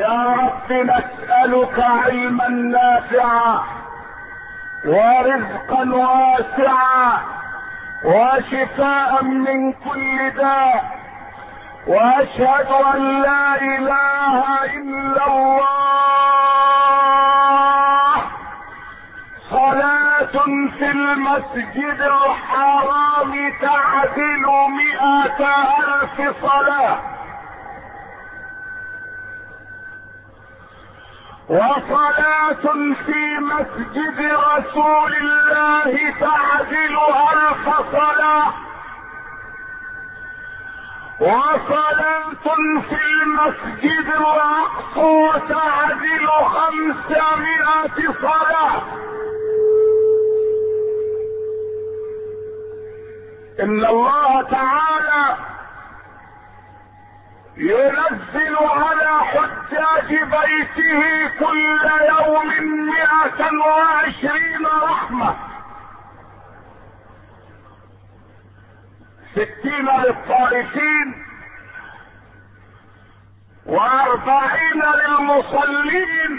يا رب نسألك علما نافعا ورزقا واسعا وشفاء من كل داء، واشهد ان لا اله الا الله. صلاة في المسجد الحرام تعدل 100,000 صلاة، وصلاة في مسجد رسول الله تعدل 1000 صلاة، وصلاة في المسجد الأقصى تعدل 500 صلاة. إن الله تعالى ينزل على حجاج بيته كل يوم 120 رحمة، 60 للطائفين و40 للمصلين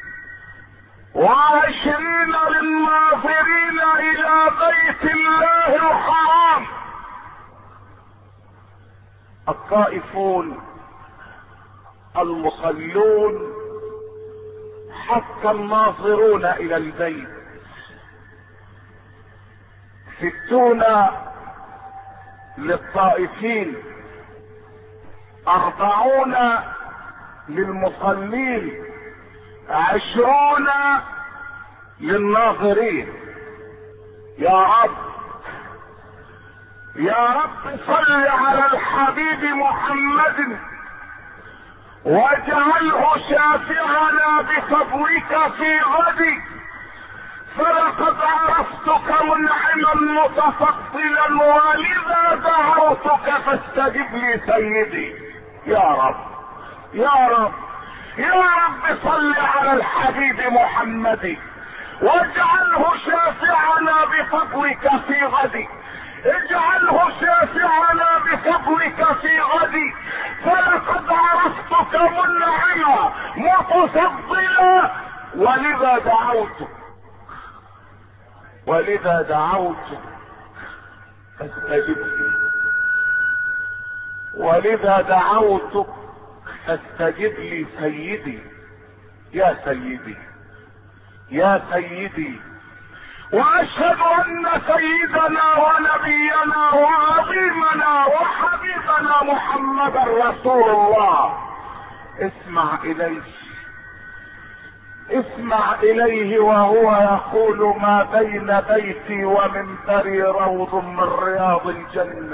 و20 للناظرين الى بيت الله الحرام. الطائفون، المصلون، حتى الناظرون الى البيت. 60 للطائفين، 40 للمصلين، 20 للناظرين. يا رب يا رب صل على الحبيب محمد واجعله شافعنا بفضلك في غد، فلقد عرفتك منعما متفضلا ولذا دعوتك فاستجب لي سيدي. يا رب يا رب يا رب صل على الحبيب محمد واجعله شافعنا بفضلك في غد، اجعله شافعنا بفضلك في غد، فلقد عرفتك منعما متفضلا ولذا دعوتك فاستجب لي، ولذا دعوتك فاستجب لي سيدي. يا سيدي يا سيدي، واشهد ان سيدنا ونبينا وعظيمنا وحبيبنا محمدا رسول الله. اسمع اليه وهو يقول: ما بين بيتي ومنبري روض من رياض الجنة.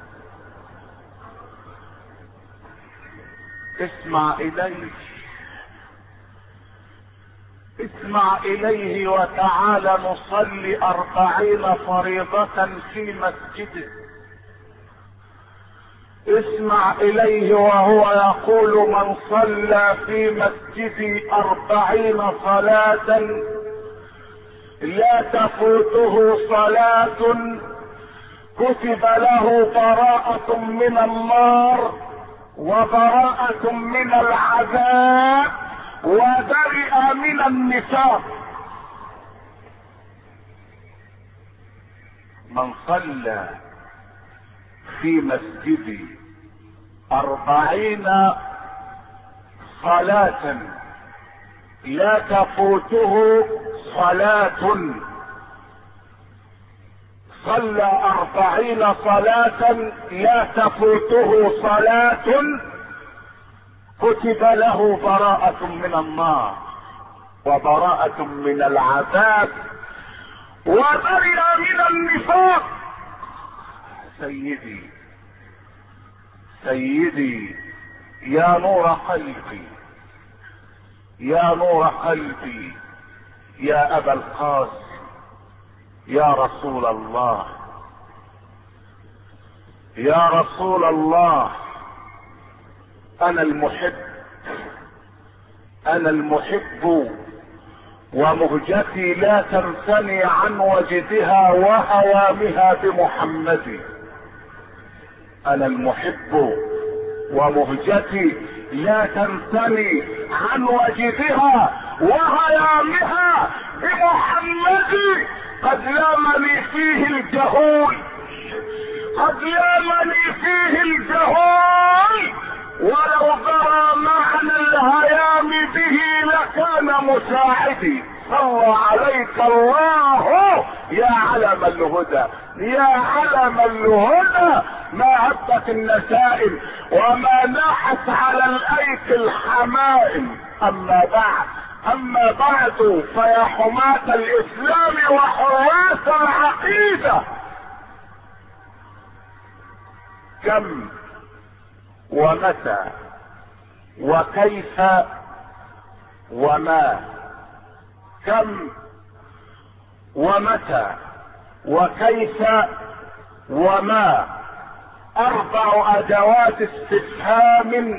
اسمع اليه وتعال نصلي 40 فريضة في مسجده. اسمع اليه وهو يقول: من صلى في مسجدي 40 صلاة لا تفوته صلاة كتب له براءة من النار وبراءة من العذاب وبرئ من النفاق. من صلى في مسجدي 40 صلاة لا تفوته صلاة، صلى 40 صلاة لا تفوته صلاة كتب له براءة من النار وبراءة من العذاب وبرئ من النفاق. سيدي يا نور قلبي، يا نور قلبي، يا ابا القاسم، يا رسول الله، يا رسول الله. انا المحب ومهجتي لا تنثني عن وجدها وهوامها بمحمد. انا المحب ومهجتي لا تنثني عن وجدها وهيامها بمحمد قد لامني فيه الجهول، قد لامني فيه الجهول، ولو درى معنى الهيام به لكان مساعدي. صلى عليك الله يا علم الهدى، يا علم الهدى، ما هبت النسائم وما ناحت على الايك الحمائم. اما بعد فيا حماة الاسلام وحراس العقيدة، كم ومتى وكيف وما، كم ومتى وكيف وما، 4 ادوات استفهام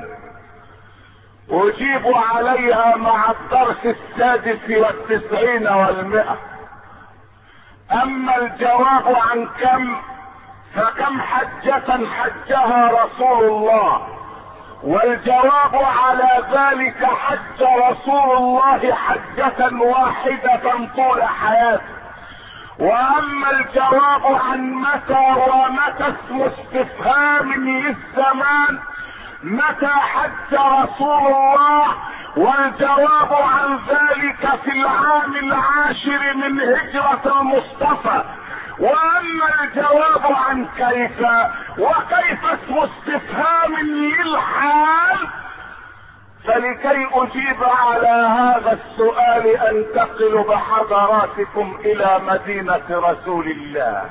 اجيب عليها مع الدرس 96 و100. اما الجواب عن كم فكم حجة حجها رسول الله، والجواب على ذلك حج رسول الله حجة واحدة طول حياته. واما الجواب عن متى ومتى اسم استفهام للزمان، متى حج رسول الله، والجواب عن ذلك في العام 10 من هجرة المصطفى. واما الجواب عن كيف وكيف اسم استفهام للحال، فلكي اجيب على هذا السؤال انتقل بحضراتكم الى مدينة رسول الله.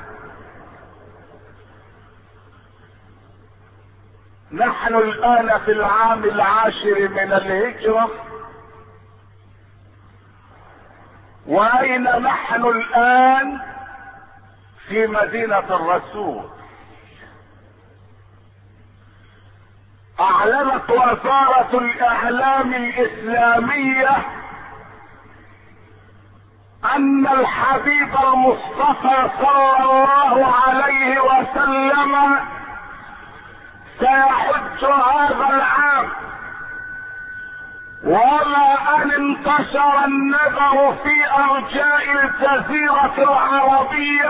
نحن الان في العام 10 من الهجرة، واين نحن الان؟ في مدينة الرسول. اعلنت وزارة الاعلام الاسلامية ان الحبيب المصطفى صلى الله عليه وسلم سيحج هذا العام. وما ان انتشر النبأ في ارجاء الجزيرة العربية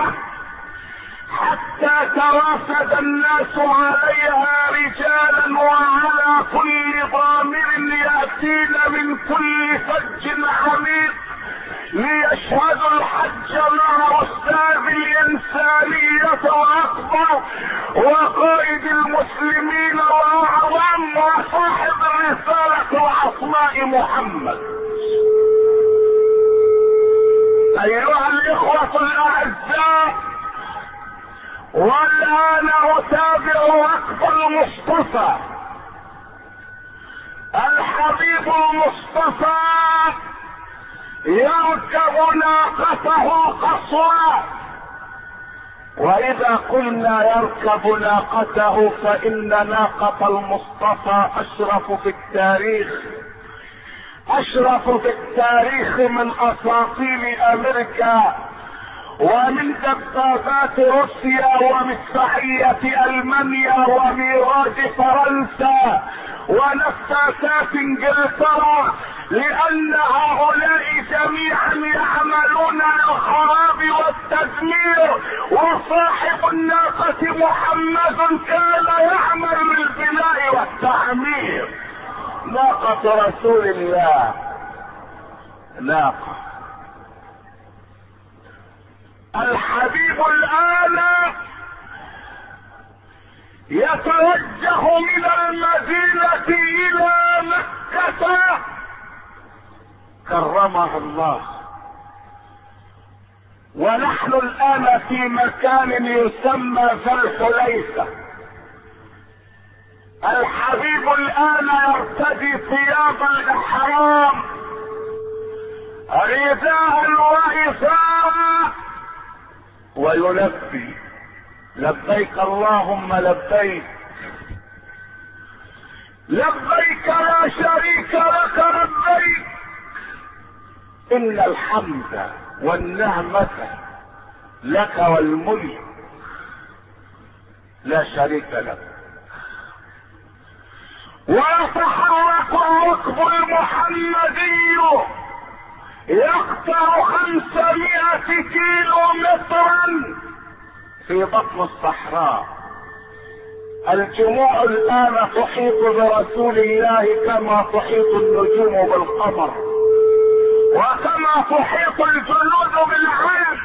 حتى ترافد الناس عليها رجالا وعلى كل ضامر يأتين من كل فج عميق ليشهدوا الحج مع استاذ الانسانية الاكبر وقائد المسلمين واعظم وصاحب الرسالة العصماء محمد. ايها الاخوة الاعزاء، والان اتابع وقف المصطفى. الحبيب المصطفى يركب ناقته قصوى، واذا قلنا يركب ناقته فان ناقة المصطفى اشرف في التاريخ، اشرف في التاريخ من اساطيل امريكا ومن دبابات روسيا ومدفعية المانيا وميراج فرنسا ونفاثات انجلترا، لان هؤلاء جميعا يعملون للخراب والتدمير، وصاحب الناقة محمد كان يعمل للبناء والتعمير. ناقة رسول الله، ناقة الحبيب الآن يتوجه من المدينة إلى مكة كرمها الله، ونحن الآن في مكان يسمى ذا الحليفة. الحبيب الآن يرتدي ثياب الإحرام رداء وإزارا ويلبي لبيك اللهم لبيك، لبيك لا شريك لك لبيك، ان الحمد والنعمة لك والملك لا شريك لك. ويتحرك الركب المحمدي يقطع 500 كيلو مترا في بطن الصحراء. الجموع الآن تحيط برسول الله كما تحيط النجوم بالقمر، وكما تحيط الجنود بالعين،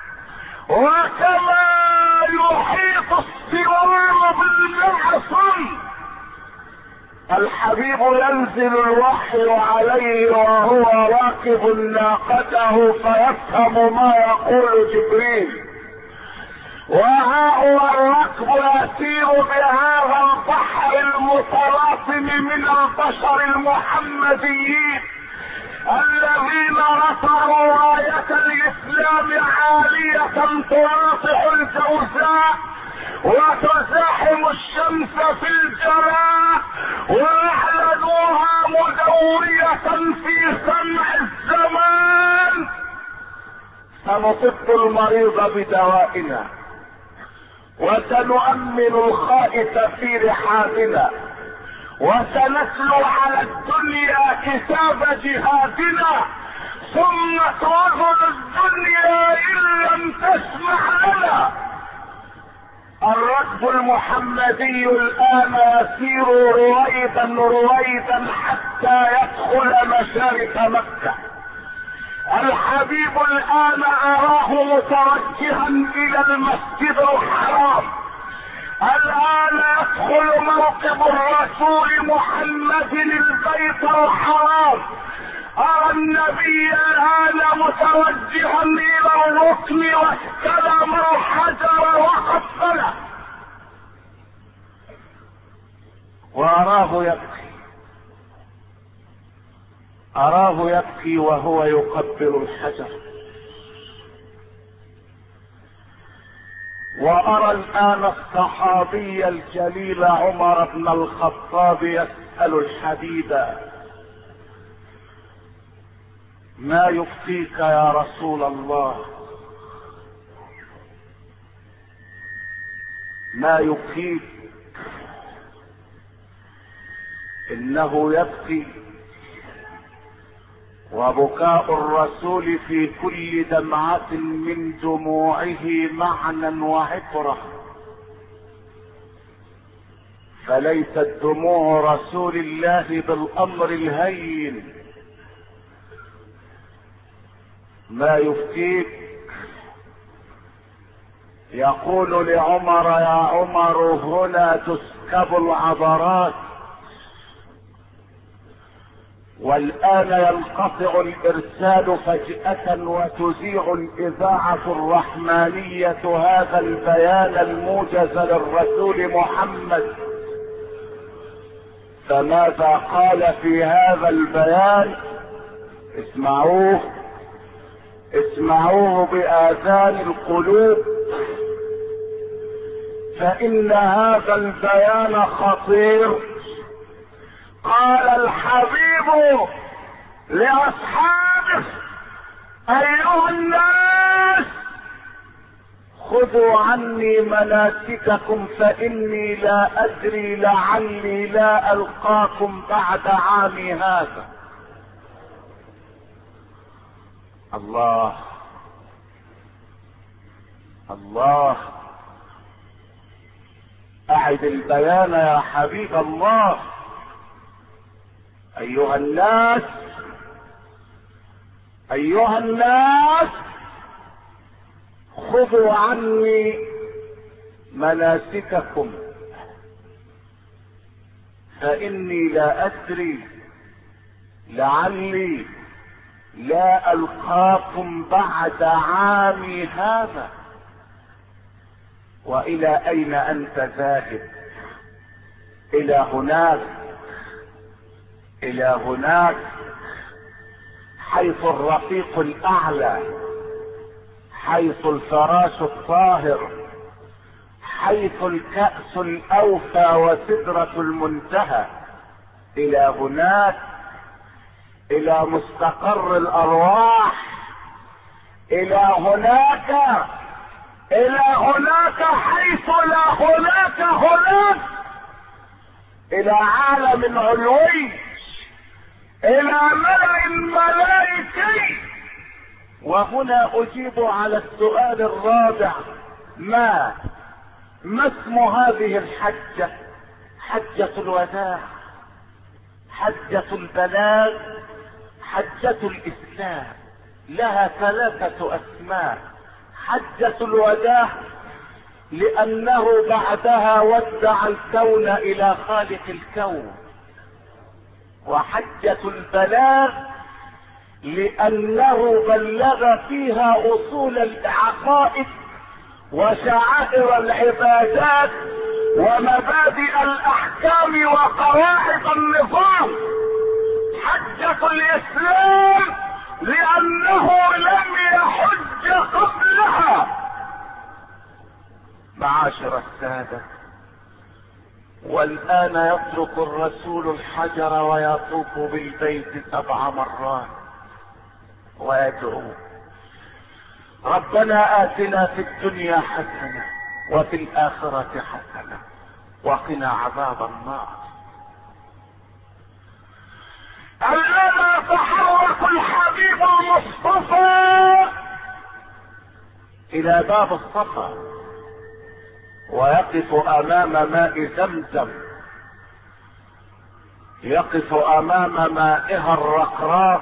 وكما يحيط السوار بالمعصم. الحبيب ينزل الوحي عليه وهو راكب ناقته فيفهم ما يقول جبريل، وها هو الركب يسير بهذا البحر المتلاطم من البشر المحمديين الذين رفعوا راية الاسلام عالية تناطح الجوزاء وتزاحم الشمس في الجراء واعلنوها مدورية في سمع الزمان. سنطب المريض بدوائنا، وسنؤمن الخائف في رحابنا، وسنتلو على الدنيا كتاب جهادنا، ثم تظهر الدنيا ان لم تسمح لنا. الركب المحمدي الان يسير رويدا حتى يدخل مشارف مكة. الحبيب الان اراه متوجها الى المسجد الحرام، الان يدخل موكب الرسول محمد البيت الحرام. ارى النبي الان متوجها الى الركن واستلم الحجر وقبله، أراه يبكي وهو يقبل الحجر. وأرى الآن الصحابي الجليل عمر بن الخطاب يسأل الحبيب: ما يبكيك يا رسول الله؟ ما يبكيك؟ إنه يبكي، وبكاء الرسول في كل دمعة من دموعه معنى وعبرة، فليست دموع رسول الله بالأمر الهين. ما يبكيك؟ يقول لعمر: يا عمر هنا تسكب العبرات، والآن ينقطع الإرسال فجأة وتذيع الإذاعة الرحمانية هذا البيان الموجز للرسول محمد. فماذا قال في هذا البيان؟ اسمعوه بآذان القلوب، فإن هذا البيان خطير. قال الحبيب لأصحابه: أيها الناس، خذوا عني مناسككم فإني لا أدري لعلي لا ألقاكم بعد عامي هذا. الله الله، أعد البيان يا حبيب الله. أيها الناس، خذوا عني مناسككم فإني لا أدري لعلي لا ألقاكم بعد عامي هذا. وإلى أين أنت ذاهب؟ إلى هناك حيث الرفيق الأعلى، حيث الفراش الطاهر، حيث الكأس الأوفى وسدرة المنتهى. إلى هناك، إلى مستقر الأرواح، إلى هناك حيث لا هناك، الى عالم علوي، الى ملأ الملائكي. وهنا اجيب على السؤال الرابع: ما اسم هذه الحجة؟ حجة الوداع، حجة البلاغ، حجة الاسلام. لها 3 اسماء. حجة الوداع لانه بعدها ودع الكون الى خالق الكون. وحجة البلاغ لانه بلغ فيها اصول العقائد وشعائر العبادات ومبادئ الاحكام وقواعد النظام. حجة الاسلام لانه لم يحج قبلها. معاشر السادة، والآن يترك الرسول الحجر ويطوف بالبيت 7 مرات ويدعو: ربنا آتنا في الدنيا حسنة وفي الآخرة حسنة وقنا عذاب النار. الآن يتحرك الحبيب المصطفى إلى باب الصفا ويقف امام ماء زمزم، يقف امام مائها الرقراق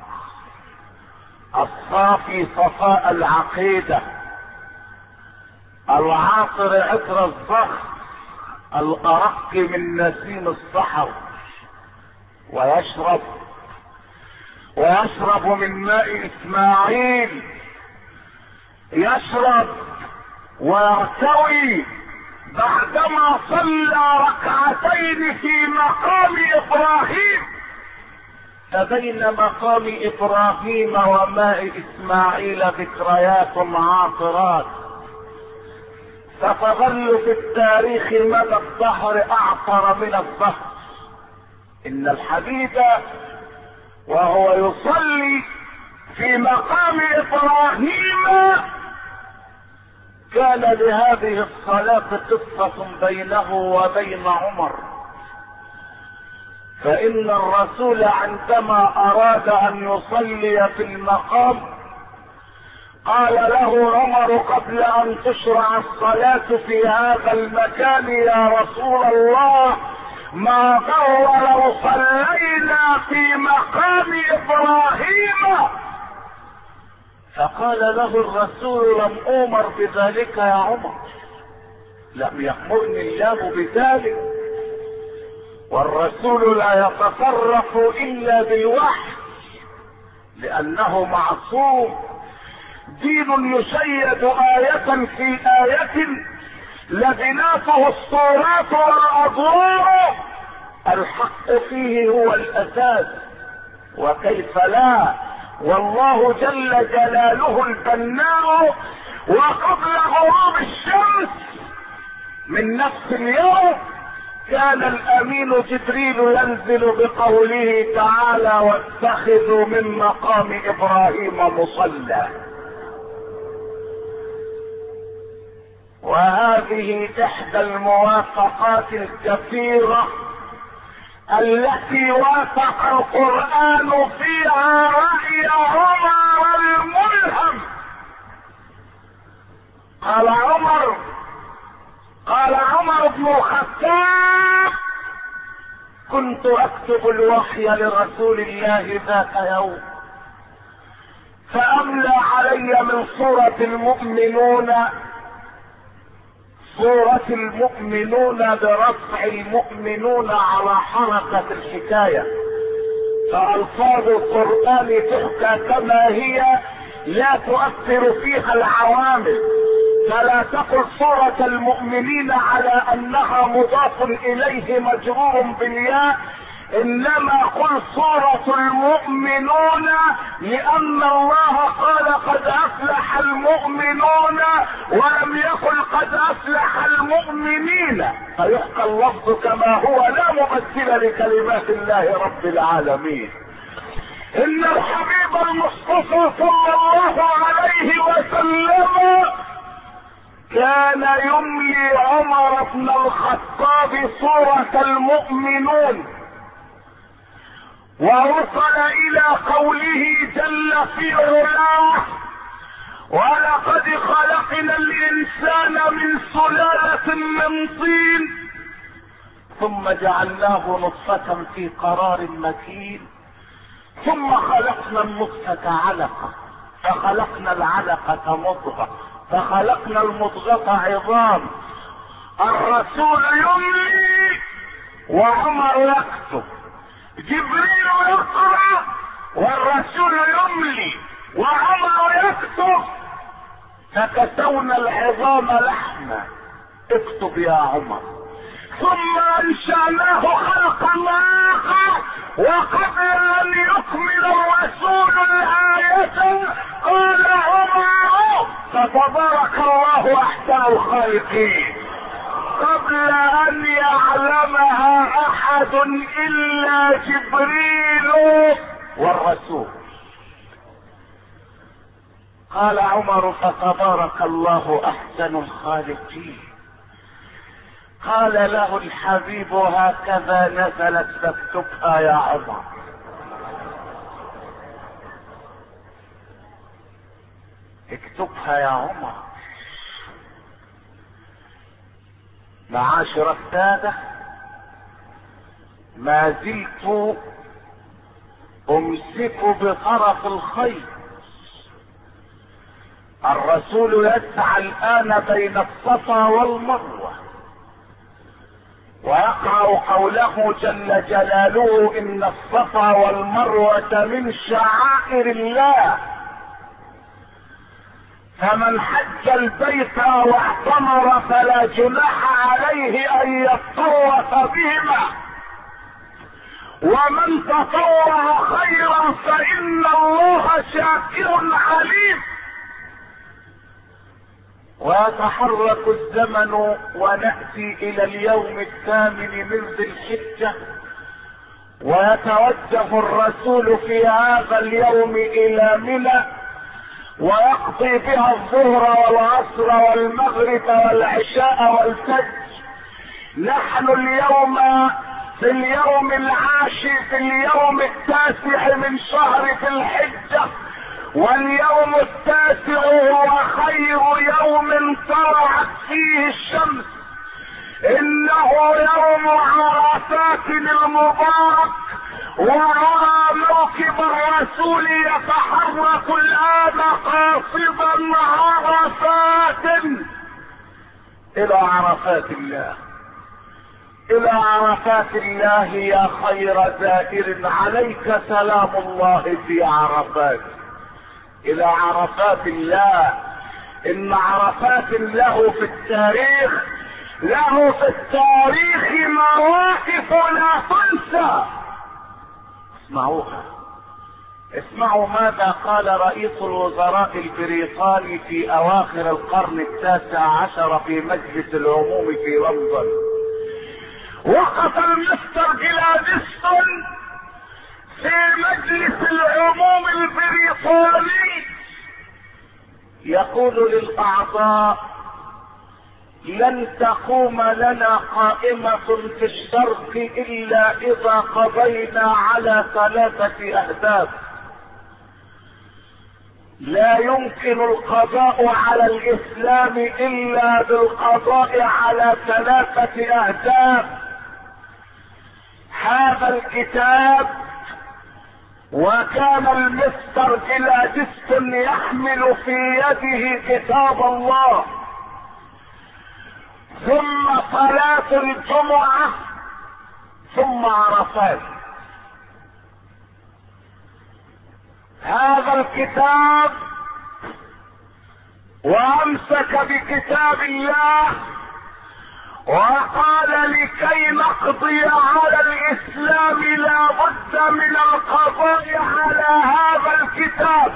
الصافي صفاء العقيدة العاطر عطر الزخر الارق من نسيم الصحر، ويشرب من ماء اسماعيل، يشرب ويرتوي بعدما صلى ركعتين في مقام ابراهيم. فبين مقام ابراهيم وماء اسماعيل ذكريات عاطرات ستظل في التاريخ مدى الدهر اعطر من الزهر. ان الحبيب وهو يصلي في مقام ابراهيم كان لهذه الصلاة قصة بينه وبين عمر. فإن الرسول عندما أراد أن يصلي في المقام قال له عمر قبل أن تشرع الصلاة في هذا المكان: يا رسول الله، ما ضر لو صلينا في مقام إبراهيم. فقال له الرسول: لم أؤمر بذلك يا عمر، لم يأمرني الله بذلك، والرسول لا يتصرف إلا بالوحي لأنه معصوم. دين يشيد آية في آية لبناته الصورات والأضرار، الحق فيه هو الأساس، وكيف لا، والله جل جلاله البناء. وقبل غروب الشمس من نفس اليوم كان الامين جبريل ينزل بقوله تعالى: واتخذوا من مقام ابراهيم مصلى. وهذه احدى الموافقات الكثيرة التي وافق القرآن فيها رأي عمر الملهم. قال عمر بن الخطاب: كنت اكتب الوحي لرسول الله ذات يوم فاملى علي من سورة المؤمنون برفع المؤمنون على حركة الحكاية، فألفاظ القرآن تحكى كما هي لا تؤثر فيها العوامل. فلا تقل سورة المؤمنين على انها مضاف اليه مجرور بالياء، انما قل سورة المؤمنون لان الله قال قد افلح المؤمنون ولم يقل قد افلح المؤمنين، فيحكى اللفظ كما هو لا مبدل لكلمات الله رب العالمين. ان الحبيب المصطفى صلى الله عليه وسلم كان يملي عمر بن الخطاب سورة المؤمنون، ووصل الى قوله جل في علاه: ولقد خلقنا الانسان من سلالة من طين ثم جعلناه نطفة في قرار مكين ثم خلقنا النطفة علقة فخلقنا العلقة مضغة فخلقنا المضغة عظام. الرسول يملي وعمر يكتب، جبريل يقرأ والرسول يملي وعمر يكتب، فكسونا العظام لحما، اكتب يا عمر. ثم انشأناه خلقا آخر، وقبل ان يكمل الرسول الآية قال عمر: فتبارك الله احسن الخالقين، قبل ان يعلمها احد الا جبريل والرسول. قال عمر: فتبارك الله احسن الخالقين. قال له الحبيب: هكذا نزلت، فاكتبها يا عمر. اكتبها يا عمر. معاشر السادة، ما زلت امسك بطرف الخيط. الرسول يسعى الان بين الصفا والمروة، ويقرأ قوله جل جلاله: ان الصفا والمروة من شعائر الله، فمن حج البيت او اعتمر فلا جناح عليه ان يطوف بهما، ومن تطوع خيرا فان الله شاكر عليم. ويتحرك الزمن ونأتي الى اليوم الثامن من ذي الحجة، ويتوجه الرسول في هذا اليوم الى منى، ويقضي بها الظهر والعصر والمغرب والعشاء والفجر. نحن اليوم في اليوم العاشر، في اليوم التاسع من شهر ذي الحجة، واليوم التاسع هو خير يوم طلعت فيه الشمس. انه يوم عرفات المبارك، ورأى موكب الرسول يتحرك الآن قاصدا عرفات الى عرفات الله، الى عرفات الله يا خير زائر، عليك سلام الله في عرفات، الى عرفات الله. ان عرفات له في التاريخ، له في التاريخ مواقف لا تنسى. اسمعوها، اسمعوا ماذا قال رئيس الوزراء البريطاني في اواخر القرن التاسع عشر في مجلس العموم في لندن. وقف المستر جلادستون في مجلس العموم البريطاني يقول للاعضاء: لن تقوم لنا قائمة في الشرق الا اذا قضينا على 3 اهداف. لا يمكن القضاء على الاسلام الا بالقضاء على 3 اهداف. هذا الكتاب، وكان المستر جلادستون يحمل في يده كتاب الله، ثم صلاة الجمعة، ثم عرفات. هذا الكتاب، وامسك بكتاب الله وقال: لكي نقضي على الاسلام لا بد من القضاء على هذا الكتاب.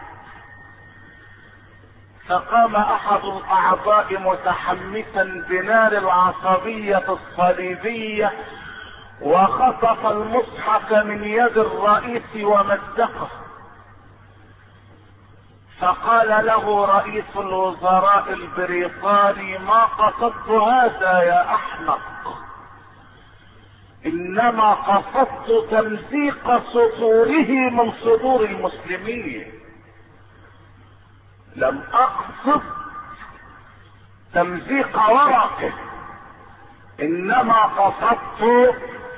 فقام احد الاعضاء متحمسا بنار العصبية الصليبية، وخطف المصحف من يد الرئيس ومزقه، فقال له رئيس الوزراء البريطاني: ما قصدت هذا يا احمق، انما قصدت تمزيق صدوره من صدور المسلمين، لم اقصد تمزيق ورقه، انما قصدت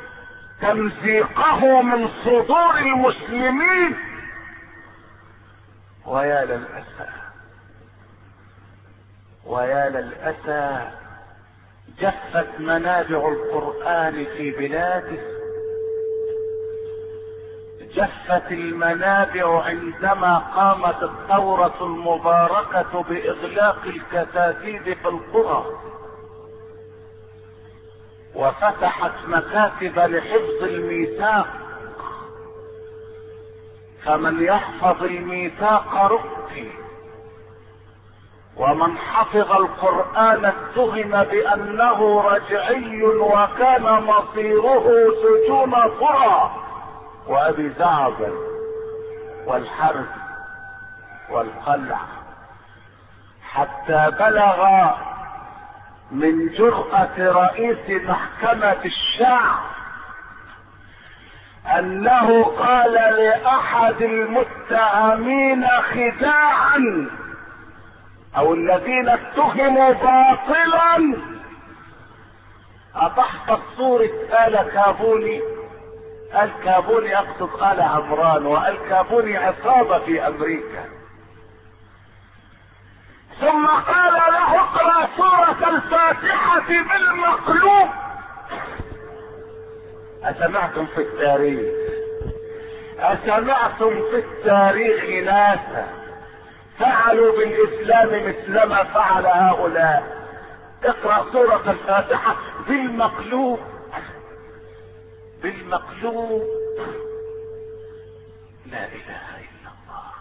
تمزيقه من صدور المسلمين. ويا للأسى، ويا للأسى، جفت منابع القرآن في بلاده، جفت المنابع عندما قامت الثورة المباركة بإغلاق الكتاتيب في القرى وفتحت مكاتب لحفظ الميثاق، فمن يحفظ الميثاق رقي، ومن حفظ القرآن اتهم بأنه رجعي وكان مصيره سجون قرى وأبي زعبل والحرب والقلع، حتى بلغ من جرأة رئيس محكمة الشعب انه قال لاحد المتهمين خداعا او الذين اتهموا باطلا: اتحفظ صورة آل كابوني؟ آل كابوني يقصد آل عمران، وآل كابوني عصابة في امريكا. ثم قال له: اقرأ سورة الفاتحة بالمقلوب. أسمعتم في التاريخ، أسمعتم في التاريخ ناسا فعلوا بالإسلام مثلما فعل هؤلاء؟ اقرأ سورة الفاتحة بالمقلوب، بالمقلوب. لا إله إلا الله.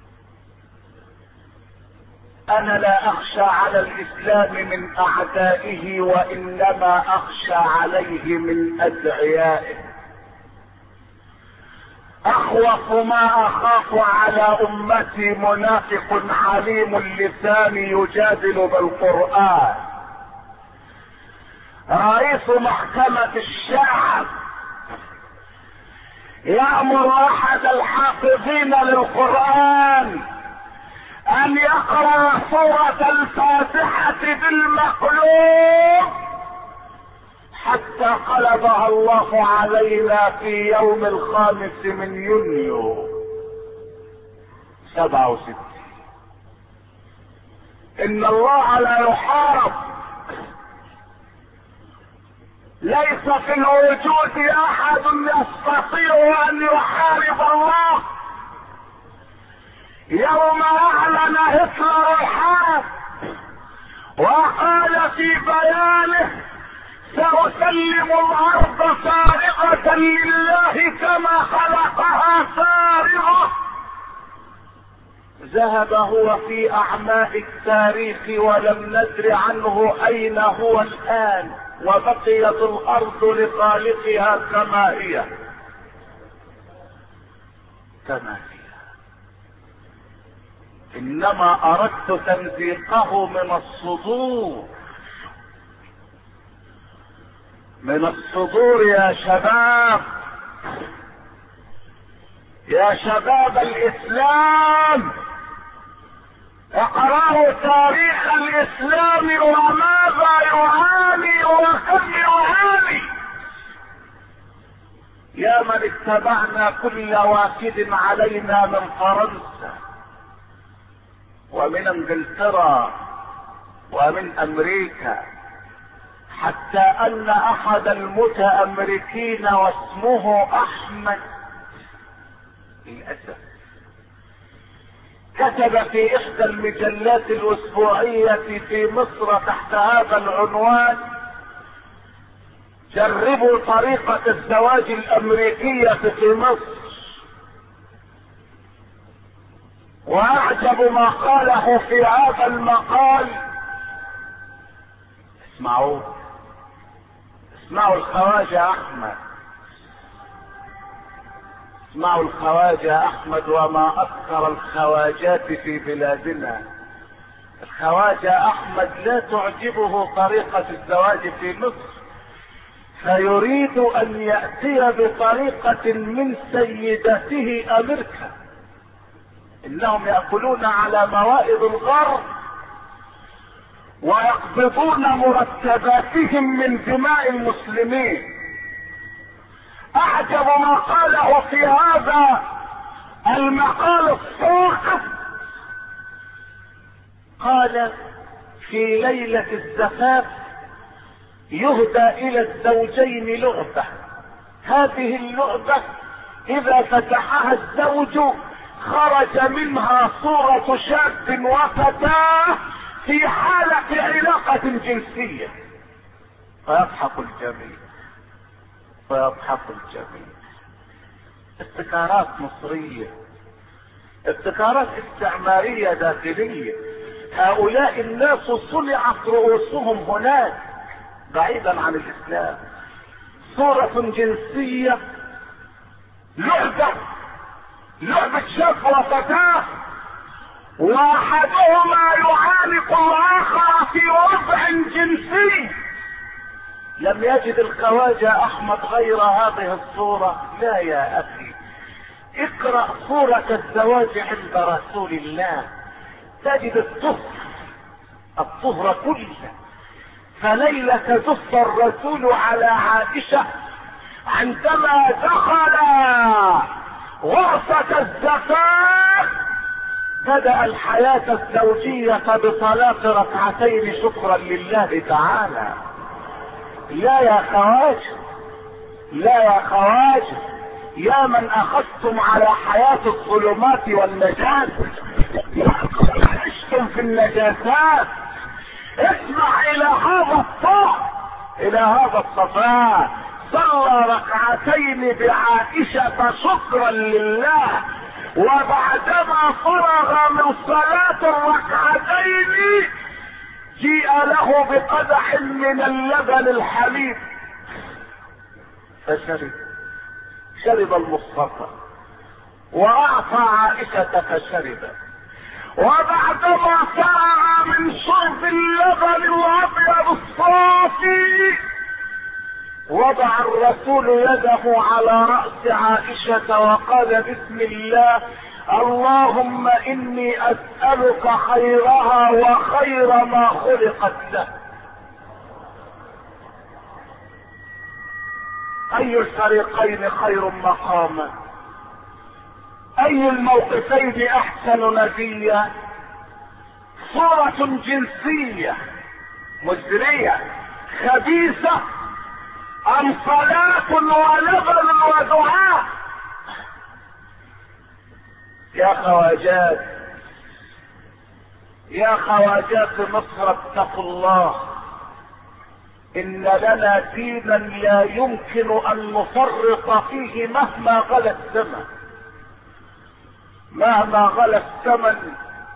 أنا لا أخشى على الإسلام من أعدائه، وإنما أخشى عليه من أدعيائه. أخوف ما أخاف على أمتي منافق عليم اللسان يجادل بالقرآن، رئيس محكمة الشعب يأمر أحد الحافظين للقرآن ان يقرأ سورة الفاتحة بالمقلوب حتى قلبها الله علينا في يوم 5 من يونيو 67. ان الله لا يحارب، ليس في الوجود احد يستطيع ان يحارب الله. يوم اعلن هتلر الحرب وقال في بيانه: سأسلم الارض فارغة لله كما خلقها فارغة. ذهب هو في اعماق التاريخ ولم ندر عنه اين هو الان، وبقيت الارض لخالقها كما هي كما هي. انما اردت تمزيقه من الصدور، من الصدور يا شباب، يا شباب الاسلام. اقرأوا تاريخ الاسلام وماذا يعاني وكم يعاني. يا من اتبعنا كل واكد علينا من فرنسا ومن انجلترا ومن امريكا، حتى ان احد المتامركين واسمه احمد للاسف كتب في احدى المجلات الاسبوعية في مصر تحت هذا العنوان: جربوا طريقة الزواج الامريكية في مصر. واعجب ما قاله في هذا المقال، اسمعوا الخواجة احمد اسمعوا الخواجة احمد وما اكثر الخواجات في بلادنا. الخواجة احمد لا تعجبه طريقة الزواج في مصر، فيريد ان يأتي بطريقة من سيدته امريكا. انهم يأكلون على موائد الغرب ويقبضون مرتباتهم من دماء المسلمين. اعجب ما قاله في هذا المقال الساقط، قال في ليلة الزفاف يهدى الى الزوجين لعبة، هذه اللعبة اذا فتحها الزوج خرج منها صورة شاب وفتاة في حالة علاقة جنسية، فيضحك الجميع ويضحك الجميع. ابتكارات مصرية، ابتكارات استعمارية داخلية. هؤلاء الناس صلعت رؤوسهم هناك بعيدا عن الاسلام. صورة جنسية، لعبة شاب وفتاة، واحدهما يعانق الاخر في وضع جنسي. لم يجد الخواجة احمد غير هذه الصورة. لا يا اخي، اقرأ صورة الزواج عند رسول الله تجد الطهر كله. فليلة زف الرسول على عائشة عندما دخل غرفة الزفاف بدأ الحياة الزوجية بصلاة ركعتين شكرا لله تعالى. لا يا خواجة، لا يا خواجة، يا من اخذتم على حياة الظلمات والنجاة، عشتم في النجاسات، اسمع الى هذا الطاعة، الى هذا الصفاء. صلى ركعتين بعائشة شكرا لله، وبعدما فرغ من صلاة الركعتين جيء له بقدح من اللبن الحليب شرب المصطفى واعطى عائشة فشربت. وبعدما فرغ من شرب اللبن الابيض الصافي وضع الرسول يده على رأس عائشة وقال بسم الله اللهم اني اسألك خيرها وخير ما خلقت له. اي الفريقين خير مقاما؟ اي الموقفين احسن نديا؟ صورة جنسية مزرية خبيثة ام صلاة ولبن ودعاء؟ يا خواجات، يا خواجات مصر اتقوا الله. ان لنا دينا لا يمكن ان نفرط فيه مهما غلا الثمن، مهما غلا الثمن،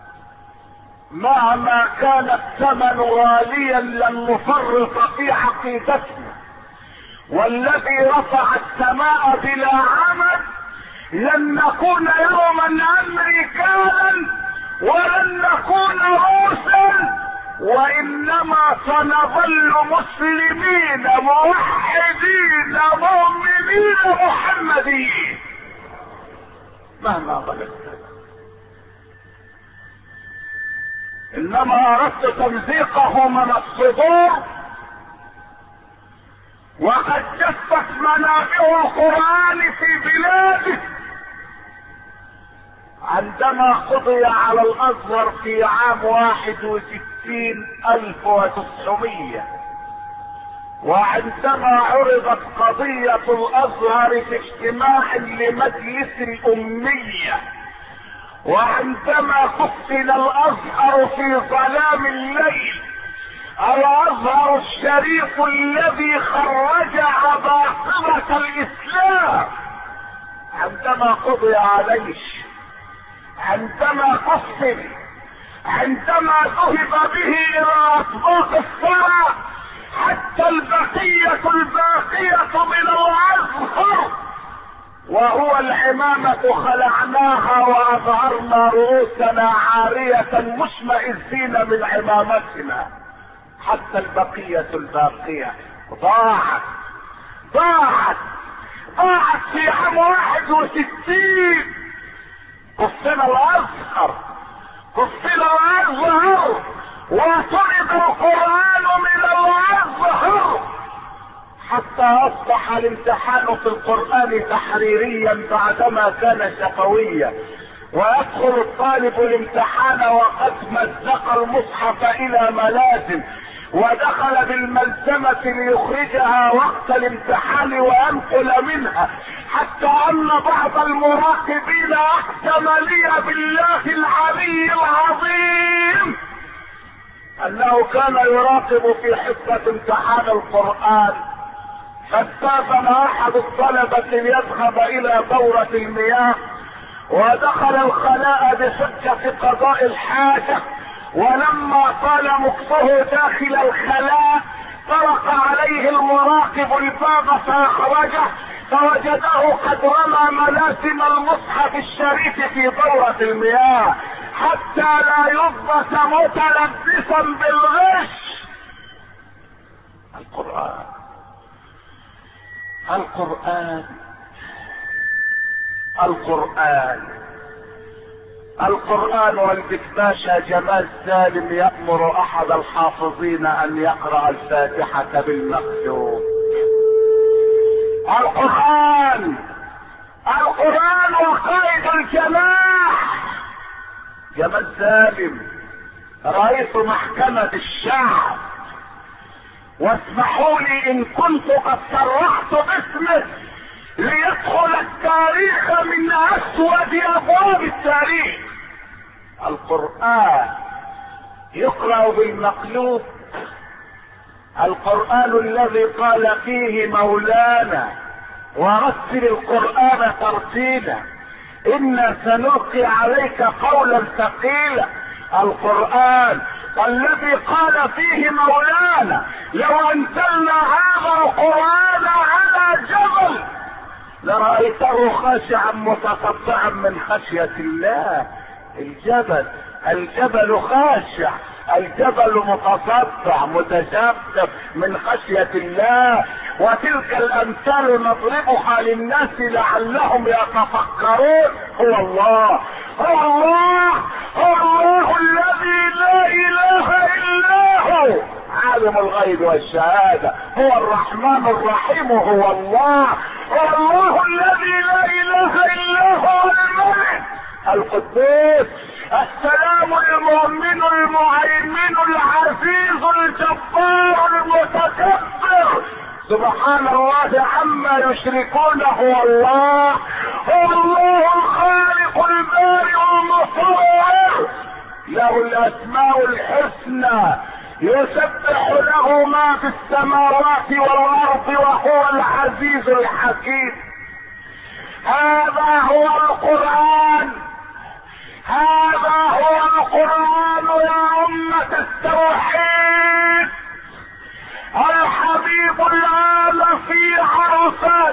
مهما كان الثمن غاليا لن نفرط في عقيدتنا. والذي رفع السماء بلا عمد لن نكون يوما امريكانا ولن نكون روسا، وانما سنظل مسلمين موحدين مؤمنين محمديين مهما غلبت. انما اردت تمزيقه من الصدور، وقد جفت منابع القرآن في بلاده عندما قضي على الازهر في عام 61,900، وعندما عرضت قضية الازهر في اجتماع لمجلس الامية، وعندما كفن الازهر في ظلام الليل، الازهر الشريف الذي خرج عباقرة الاسلام، عندما قضي عليه، عندما كفن، عندما ذهب به الى اطباق الثرى، حتى البقية الباقية من الازهر وهو العمامة خلعناها واظهرنا رؤوسنا عارية مشمئزين من عمامتنا، حتى البقية الباقية ضاعت في عام 61. كفنا الازهر وطرد القرآن من الازهر، حتى اصبح الامتحان في القرآن تحريريا بعدما كان شفويا، ويدخل الطالب الامتحان وقد مزق المصحف الى ملازم، ودخل بالملزمة ليخرجها وقت الامتحان وينقل منها، حتى ان بعض المراقبين اقسم لي بالله العلي العظيم انه كان يراقب في حصة امتحان القرآن، فاستاذن احد الطلبة ليذهب الى دورة المياه، ودخل الخلاء بحجة قضاء الحاجة، ولما طال مكثه داخل الخلاء طرق عليه المراقب الباب فاخرجه، فوجده قد رمى ملازم المصحف الشريف في دورة المياه حتى لا يضبط متلبسا بالغش. القرآن والدكباشا جمال سالم يأمر احد الحافظين ان يقرأ الفاتحة بالمكتوب. القرآن وقائد الجماح جمال سالم رئيس محكمة الشعب، واسمحوا لي ان كنت قد صرحت باسمه ليدخل التاريخ من اسود ابواب التاريخ. القرآن يقرأ بالمقلوب، القرآن الذي قال فيه مولانا ورتل القرآن ترتيلا إنا سنلقي عليك قولا ثقيلا. القرآن الذي قال فيه مولانا لو انزلنا هذا القرآن على جبل لرأيته خاشعا متصدعا من خشية الله. الجبل خاشع، الجبل متصدع متشبث من خشية الله. وتلك الامثال نضربها للناس لعلهم يتفكرون. هو الله الذي لا اله الا هو عالم الغيب والشهادة، هو الرحمن الرحيم، هو الله الذي لا اله الا هو الملك القدوس السلام المؤمن المهيمن العزيز الجبار المتكبر سبحان الله عما يشركون. هو الله الخالق البارئ المصور، له الاسماء الحسنى، يسبح له ما في السماوات والارض وهو العزيز الحكيم. هذا هو القرآن يا أمة التوحيد. الحبيب الآن في عرفات،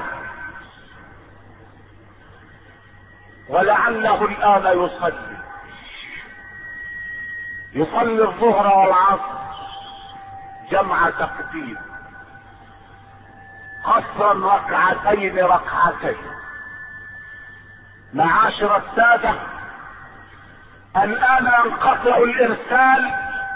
ولعله الآن يصلي الظهر والعصر جمع تقديم، قصرا ركعتين معاشر السادة. الآن ينقطع الإرسال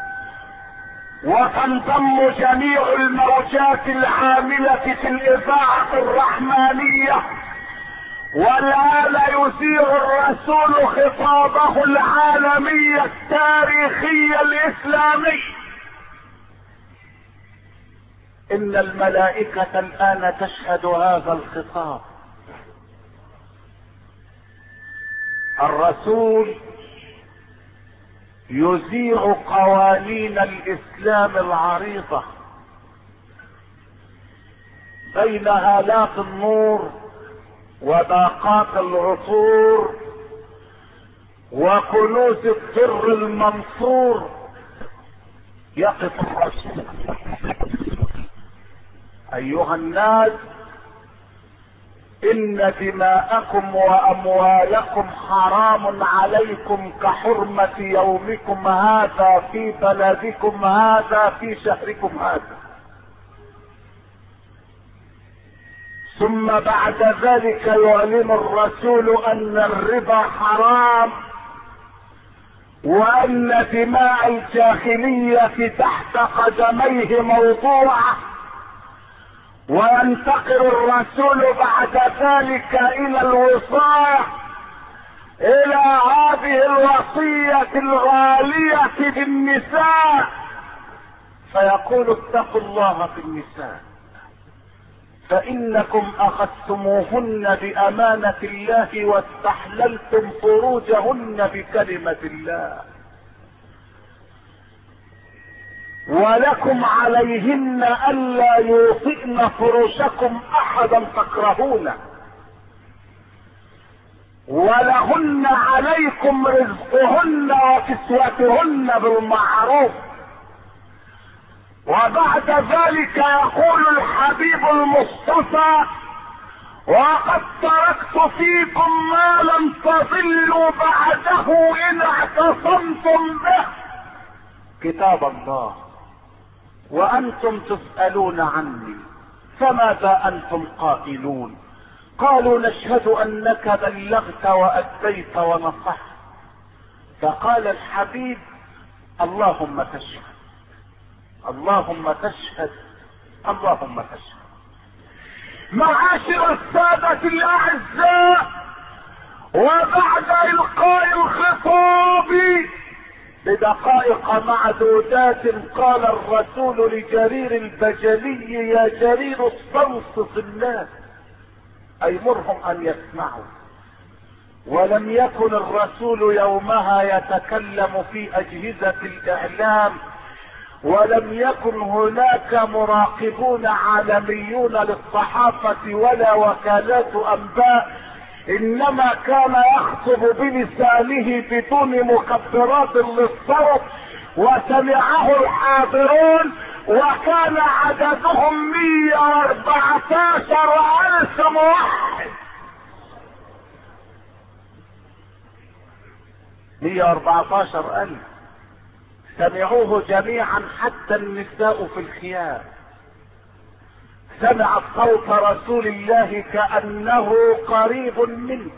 وتنضم جميع الموجات العاملة في الإذاعة الرحمانية، والآن يذيع الرسول خطابه العالمي التاريخي الإسلامي. إن الملائكة الآن تشهد هذا الخطاب. الرسول يذيع قوانين الإسلام العريضة، بين هالات النور وباقات العطور وكنوز السر المنصور. يقف الرسول: أيها الناس ان دماءكم واموالكم حرام عليكم كحرمة يومكم هذا في بلدكم هذا في شهركم هذا. ثم بعد ذلك يعلن الرسول ان الربا حرام، وان دماء الجاهلية تحت قدميه موضوعة، وينتقل الرسول بعد ذلك الى الوصاية، الى هذه الوصية الغالية بالنساء، فيقول اتقوا الله في النساء فانكم اخذتموهن بامانة الله واستحللتم فروجهن بكلمة الله، ولكم عليهن الا يوطئن فرشكم احدا تكرهونه، ولهن عليكم رزقهن وكسوتهن بالمعروف. وبعد ذلك يقول الحبيب المصطفى وقد تركت فيكم ما لم تضلوا بعده ان اعتصمتم به، كتاب الله، وانتم تسألون عني فماذا انتم قائلون؟ قالوا نشهد انك بلغت واديت ونصحت. فقال الحبيب اللهم تشهد، اللهم تشهد، اللهم تشهد. معاشر السادة الاعزاء، وبعد القاء الخطاب بدقائق معدودات قال الرسول لجرير البجلي يا جرير استنصت الناس، اي مرهم ان يسمعوا. ولم يكن الرسول يومها يتكلم في اجهزة الاعلام، ولم يكن هناك مراقبون عالميون للصحافة ولا وكالات انباء، انما كان يخطب بلسانه بدون مكبرات للصوت، وسمعه الحاضرون، وكان عددهم 114,000 موحد. 114,000 سمعوه جميعا حتى النساء في الخيام. سمعت صوت رسول الله كأنه قريب منه.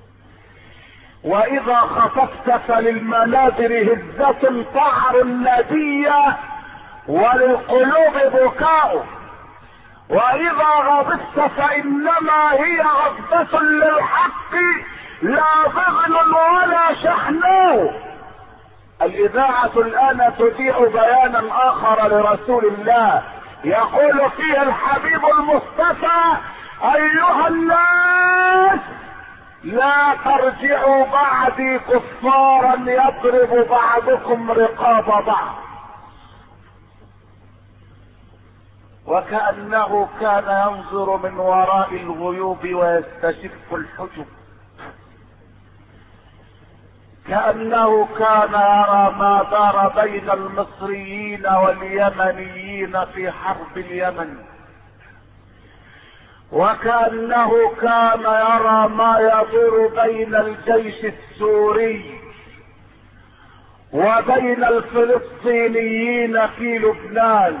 واذا خطفت فللمنابر هزة تعر النبي وللقلوب بكاؤه، واذا غضبت فانما هي غضبة للحق لا ضغن ولا شحناء. الاذاعة الان تذيع بيانا اخر لرسول الله يقول فيه الحبيب المصطفى ايها الناس لا ترجعوا بعدي كفارا يضرب بعضكم رقاب بعض. وكأنه كان ينظر من وراء الغيوب ويستشف الحجب، كأنه كان يرى ما دار بين المصريين واليمنيين في حرب اليمن، وكأنه كان يرى ما يدور بين الجيش السوري وبين الفلسطينيين في لبنان،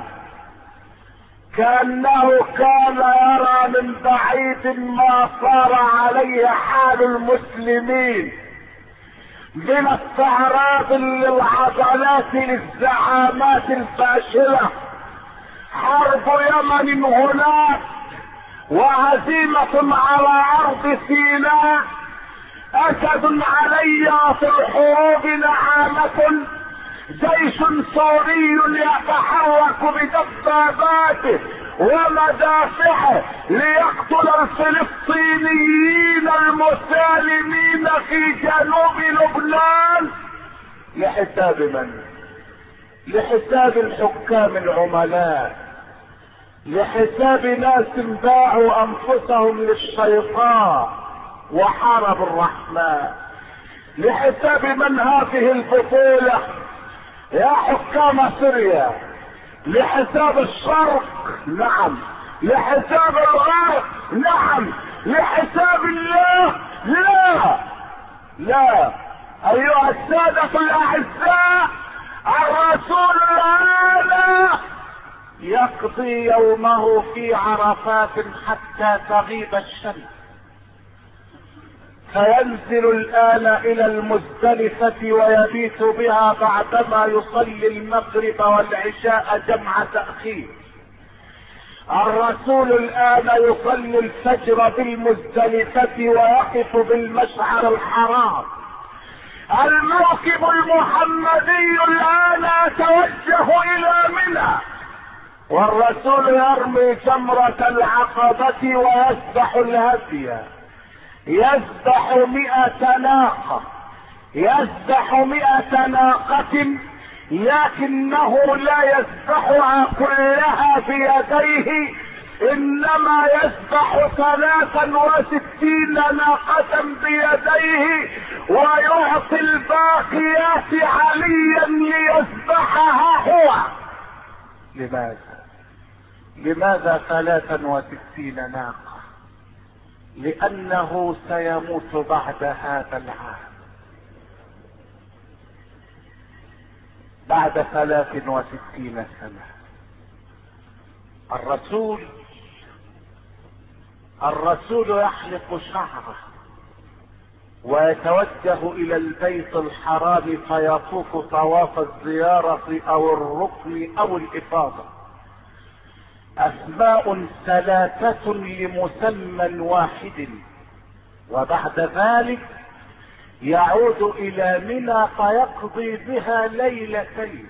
كأنه كان يرى من بعيد ما صار عليه حال المسلمين من استعراض للعضلات للزعامات الفاشلة، حرب يمن هناك وهزيمة على ارض سيناء، اسد علي في الحروب نعامة، جيش سوري يتحرك بدباباته ومدافعه ليقتل الفلسطينيين المسالمين في جنوب لبنان. لحساب من؟ لحساب الحكام العملاء، لحساب ناس باعوا انفسهم للشيطان وحاربوا الرحمن. لحساب من هذه البطولة يا حكام سوريا؟ لحساب الشرق؟ نعم. لحساب الغرب؟ نعم. لحساب الله؟ لا لا. ايها السادة الاعزاء، الرسول الآن يقضي يومه في عرفات حتى تغيب الشمس، فينزل الآن الى المزدلفة ويبيت بها بعدما يصلي المغرب والعشاء جمع تأخير. الرسول الآن يصلي الفجر بالمزدلفة ويقف بالمشعر الحرام. الموكب المحمدي الآن يتوجه إلى منى، والرسول يرمي جمرة العقبة ويذبح الهدي. يذبح 100 ناقة، يذبح 100 ناقة، لكنه لا يذبحها كلها بيديه، انما يذبح 63 ناقة بيديه ويعطي الباقيات عليا ليذبحها هو. لماذا 63 ناقة؟ لانه سيموت بعد هذا العام، بعد 63 سنة. الرسول يحلق شعره ويتوجه الى البيت الحرام فيطوف طواف الزيارة او الركن او الافاضة. اسماء 3 لمسمى واحد، وبعد ذلك يعود الى منى فيقضي بها ليلتين،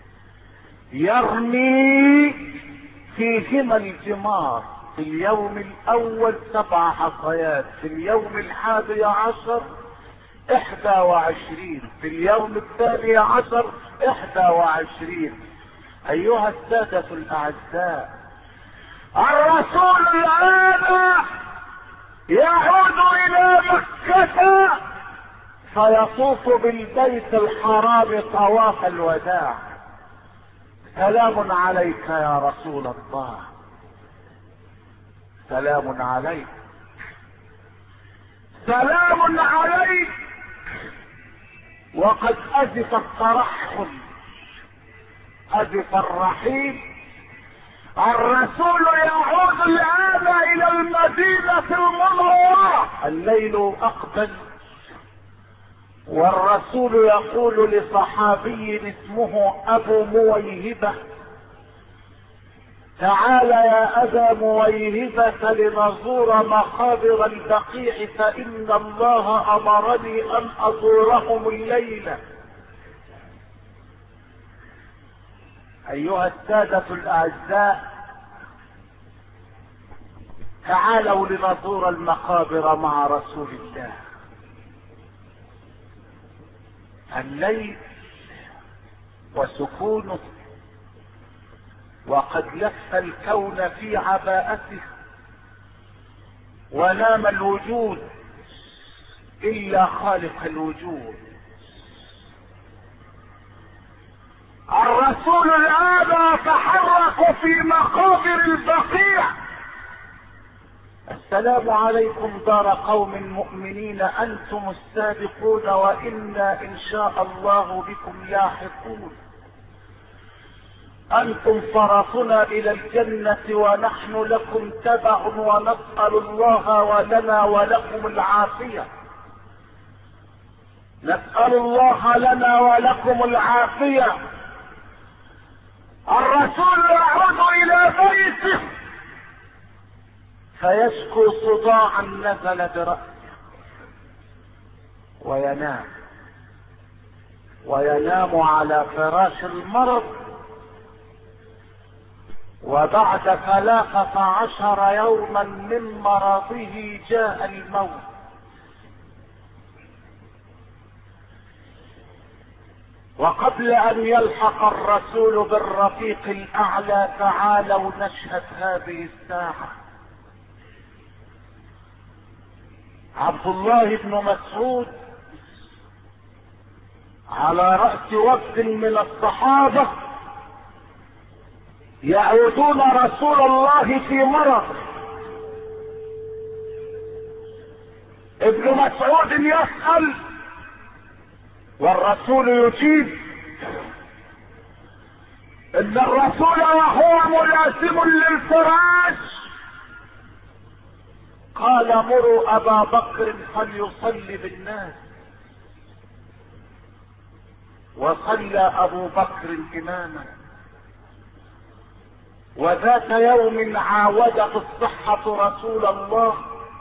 يرمي فيهما الجمار. في اليوم الاول 7 حصيات، في اليوم 11 21، في اليوم 12 21. ايها السادة الاعزاء، الرسول الآن يعود الى مكة فيطوف بالبيت الحرام طواف الوداع. سلام عليك يا رسول الله، سلام عليك، سلام عليك. وقد أزف الترحل، أزف الرحيل. الرسول يعود الآن إلى المدينة المنورة. الليل أقبل، والرسول يقول لصحابي اسمه أبو مويهبة: تعال يا أبا مويهبة لنزور مقابر البقيع، فإن الله أمرني أن أزورهم الليلة. أيها السادة الأعزاء، تعالوا لنزور المقابر مع رسول الله. الليل وسكونه، وقد لف الكون في عباءته، ونام الوجود إلا خالق الوجود. الرسول الآن يتحرك في مقابر البقيع. السلام عليكم دار قوم مؤمنين، أنتم السابقون وإنا إن شاء الله بكم لاحقون. أنتم فرطنا إلى الجنة ونحن لكم تبع، ونسأل الله ولنا ولكم العافية. نسأل الله لنا ولكم العافية. الرسول يعود إلى بيته فيشكو صداعا نزل برأسه وينام على فراش المرض. وبعد 13 يوما من مرضه جاء الموت. وقبل ان يلحق الرسول بالرفيق الاعلى، تعالوا نشهد هذه الساعة. عبد الله بن مسعود على رأس وفد من الصحابة يعودون رسول الله في مرض، ابن مسعود يسأل والرسول يجيب. ان الرسول وهو ملازم للفراش قال مروا ابا بكر فليصلي بالناس، وصلى ابو بكر اماما. وذات يوم عاودت الصحة رسول الله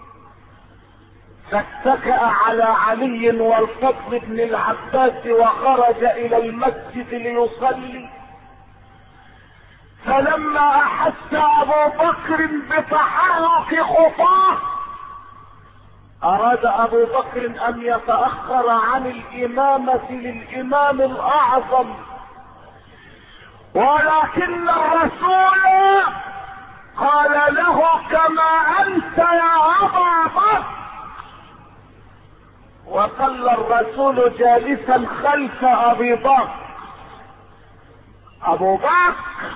فاتكأ على علي والفضل بن العباس وخرج الى المسجد ليصلي. فلما احس ابو بكر بتحرك خطاه اراد ابو بكر ان يتأخر عن الامامة للامام الاعظم، ولكن الرسول قال له كما انت يا ابا بكر. وصلى الرسول جالسا خلف ابي بكر. ابو بكر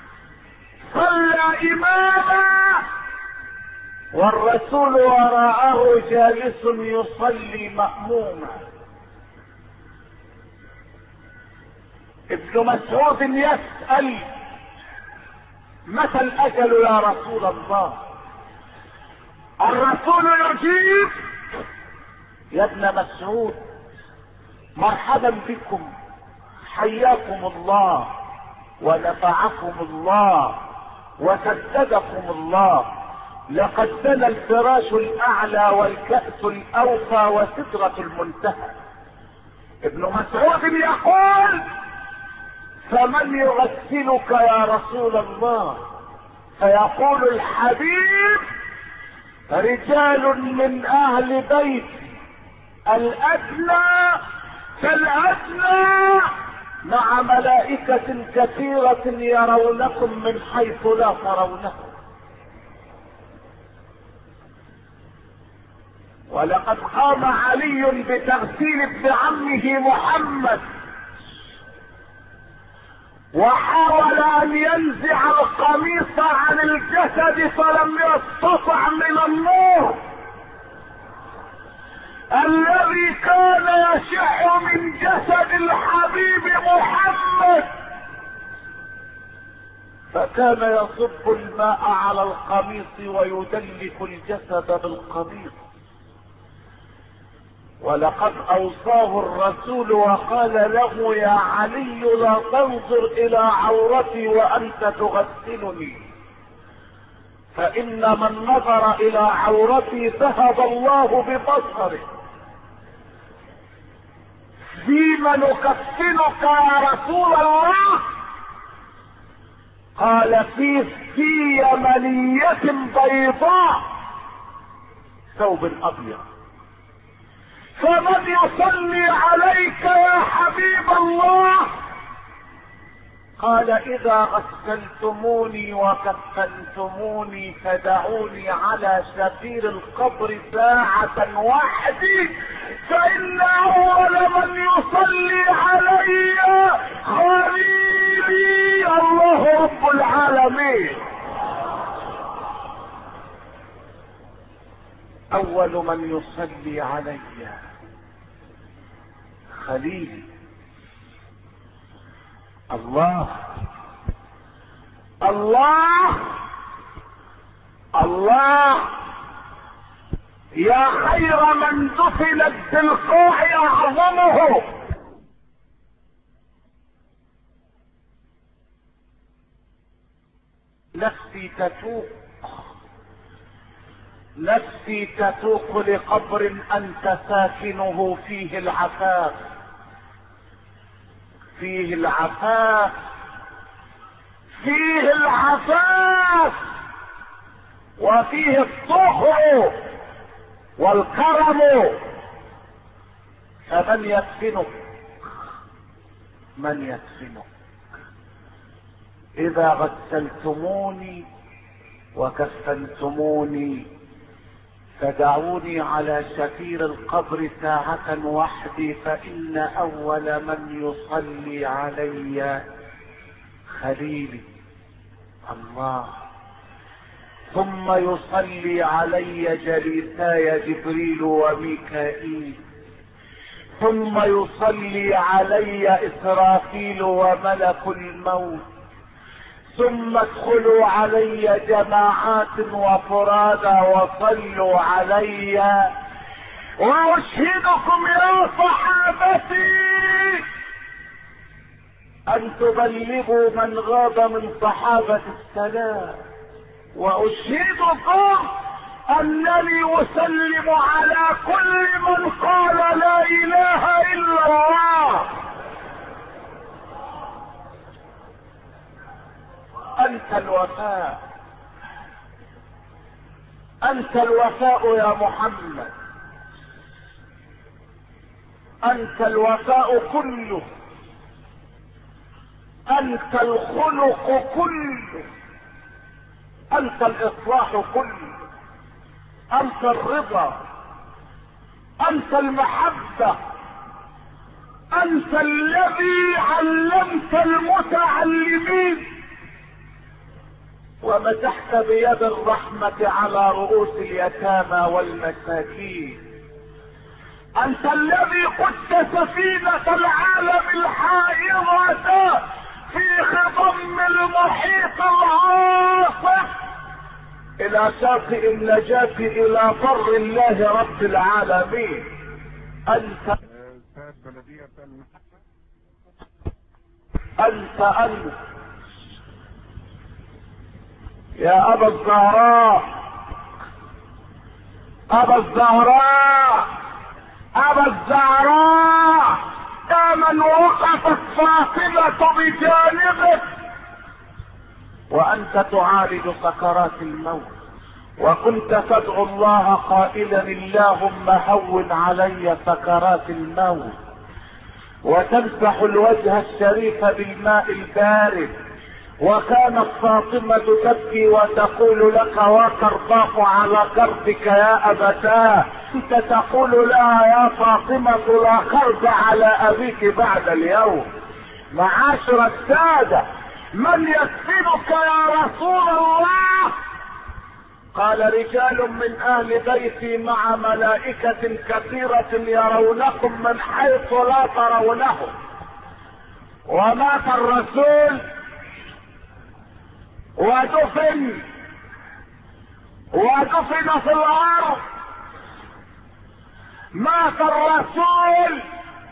صلى اماما والرسول وراءه جالس يصلي مأموما. ابن مسعود يسأل متى الاجل يا رسول الله؟ الرسول يجيب يا ابن مسعود مرحبا بكم، حياكم الله ونفعكم الله وسددكم الله، لقد دنا الفراش الاعلى والكأس الاوفى وسدرة المنتهى. ابن مسعود يقول فمن يغسلك يا رسول الله؟ فيقول الحبيب رجال من اهل بيتي الادنى فالادنى مع ملائكة كثيرة يرونكم من حيث لا ترونكم. ولقد قام علي بتغسيل ابن عمه محمد وحاول ان ينزع القميص عن الجسد فلم يستطع من النور الذي كان يشع من جسد الحبيب محمد، فكان يصب الماء على القميص ويدلك الجسد بالقميص. ولقد اوصاه الرسول وقال له يا علي لا تنظر الى عورتي وانت تغسلني، فان من نظر الى عورتي ذهب الله ببصره. فيما نكفنك يا رسول الله؟ قال في يمنية بيضاء ثوب ابيض. فمن يصلي عليك يا حبيب الله؟ قال اذا غسلتموني وكفنتموني فدعوني على شفير القبر ساعة وحدي، فان اول من يصلي علي خليلي الله رب العالمين. اول من يصلي علي خليلي الله. الله الله يا خير من دفنت بالقاع اعظمه. نفسي تتوق لقبر انت ساكنه فيه العفاف، فيه العفاف، فيه العفاف، وفيه الطهر والكرم. فمن يدفنك؟ من يدفنك؟ اذا غسلتموني وكفنتموني فدعوني على شفير القبر ساعة وحدي، فإن أول من يصلي علي خليلي الله. ثم يصلي علي جليساي جبريل وميكائيل، ثم يصلي علي إسرافيل وملك الموت، ثم ادخلوا علي جماعات وفرادا وصلوا علي. وأشهدكم يا صحابتي أن تبلغوا من غاب من صحابة السلام، وأشهدكم أنني أسلم على كل من قال لا إله إلا الله. أنت الوفاء، أنت الوفاء يا محمد، أنت الوفاء كله، أنت الخلق كله، أنت الإصلاح كله، أنت الرضا، أنت المحبة، أنت الذي علمت المتعلمين ومسحت بيد الرحمة على رؤوس اليتامى والمساكين. أنت الذي قدت سفينة العالم الحائرة في خضم المحيط العاصف إلى شاطئ النجاة إلى بر الله رب العالمين. أنت يا أبا الزهراء، أبا الزهراء، أبا الزهراء، يا من وقفت فاطمة بجانبك وأنت تعالج سكرات الموت، وكنت تدعو الله قائلا اللهم هون علي سكرات الموت، وتمسح الوجه الشريف بالماء البارد، وكانت فاطمة تبكي وتقول لك وترضاف على كربك يا أبتاه، انت تقول لها يا فاطمة لا كرب على أبيك بعد اليوم. معاشر السادة، من يكفنك يا رسول الله؟ قال رجال من أهل بيتي مع ملائكة كثيرة يرونكم من حيث لا ترونهم. ومات الرسول ودفن في الارض، مات الرسول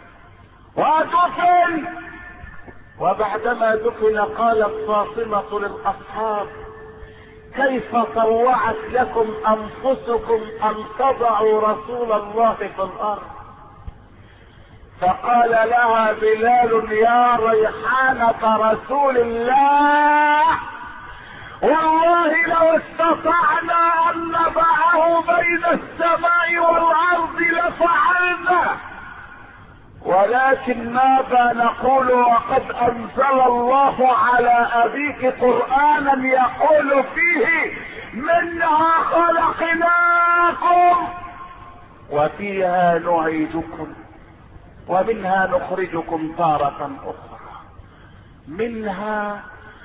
ودفن. وبعدما دفن قالت فاطمة للاصحاب كيف طوعت لكم انفسكم ان تضعوا رسول الله في الارض؟ فقال لها بلال يا ريحانة رسول الله والله لو استطعنا ان نضعه بين السماء والارض لفعلنا، ولكن ماذا نقول وقد انزل الله على ابيك قرانا يقول فيه منها خلقناكم وفيها نعيدكم ومنها نخرجكم تارة اخرى. منها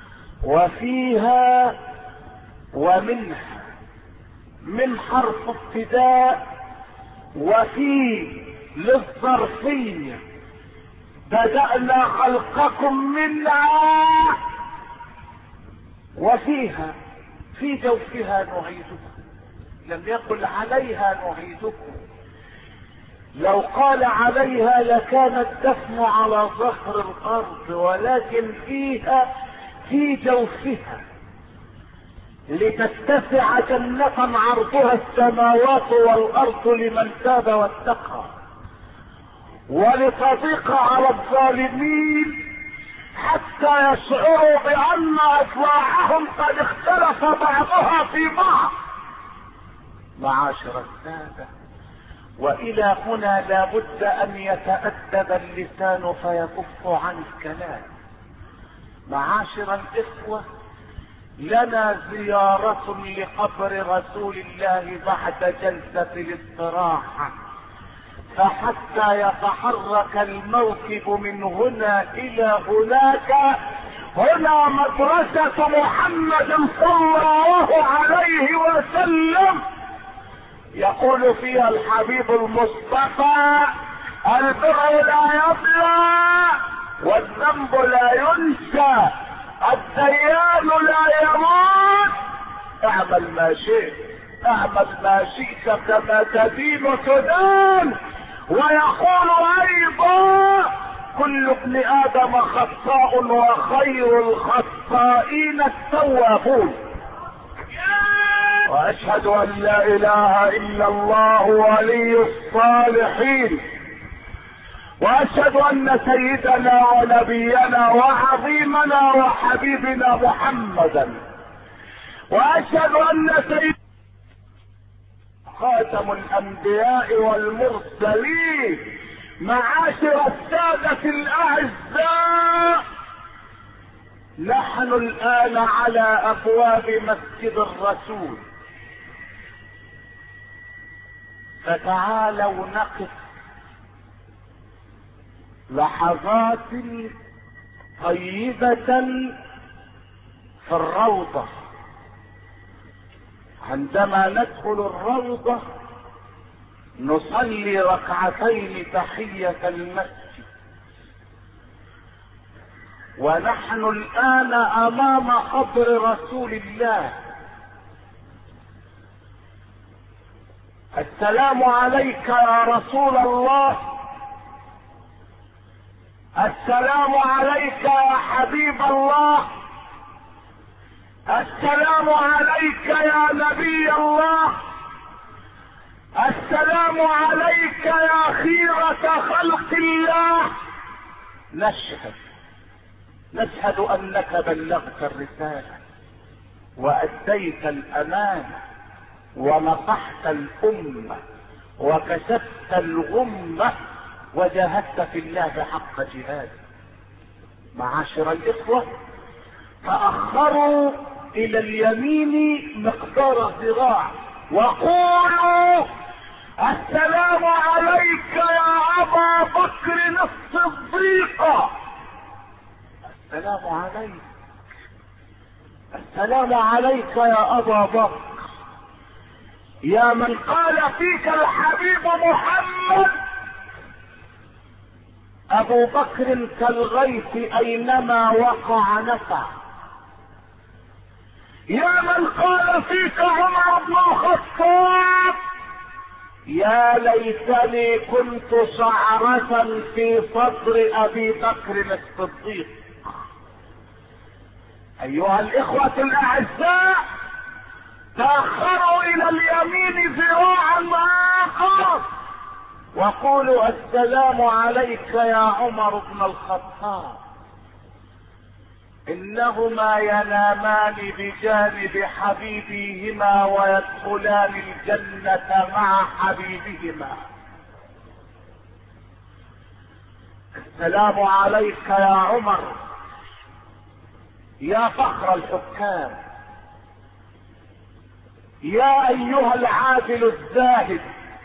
وفيها ومنها، من حرف ابتداء، وفي للظرفية، بدأنا خلقكم منها وفيها، في جوفها نعيدكم، لم يقل عليها نعيدكم. لو قال عليها لكان الدفن على ظهر الارض، ولكن فيها في جوفها لتتسع جنة عرضها السماوات والارض لمن تاب واتقى، ولتضيق على الظالمين حتى يشعروا بان اطلاعهم قد اختلف بعضها في بعض. معاشر السادة، والى هنا لابد ان يتأدب اللسان فيكف عن الكلام. معاشر الاخوة، لنا زيارة لقبر رسول الله بعد جلسة الاستراحة، فحتى يتحرك الموكب من هنا الى هناك هنا مدرسة محمد صلى الله عليه وسلم، يقول فيها الحبيب المصطفى: البر لا يبلى والذنب لا ينسى، الديان لا يموت، اعمل ما شئت، اعمل ما شئت كما تدين تدان. ويقول ايضا: كل ابن ادم خطاء وخير الخطائين التوابون. واشهد ان لا اله الا الله ولي الصالحين، واشهد ان سيدنا ونبينا وعظيمنا وحبيبنا محمدا، واشهد ان سيدنا خاتم الانبياء والمرسلين. معاشر السادة الاعزاء، نحن الان على ابواب مسجد الرسول، فتعالوا نقف لحظات طيبة في الروضة. عندما ندخل الروضة نصلي ركعتين تحية المسجد، ونحن الآن أمام قبر رسول الله. السلام عليك يا رسول الله، السلام عليك يا حبيب الله، السلام عليك يا نبي الله، السلام عليك يا خيرة خلق الله. نشهد انك بلغت الرسالة واديت الامانة ونصحت الامة وكشفت الغمة وجاهدت في الله حق جهاده. معاشر الاخوة، تأخروا الى اليمين مقدار ذراع وقولوا: السلام عليك يا ابا بكر الصديق. السلام عليك، السلام عليك يا ابا بكر، يا من قال فيك الحبيب محمد: ابو بكر كالغيث اينما وقع نفع. يا من قال فيك عمر بن الخطاب: يا ليتني كنت شعرة في صدر ابي بكر الصديق. ايها الاخوة الاعزاء، تأخروا الى اليمين ذراعا اخر وقولوا: السلام عليك يا عمر بن الخطاب. انهما ينامان بجانب حبيبيهما ويدخلان الجنة مع حبيبهما. السلام عليك يا عمر، يا فخر الحكام، يا ايها العادل الزاهد،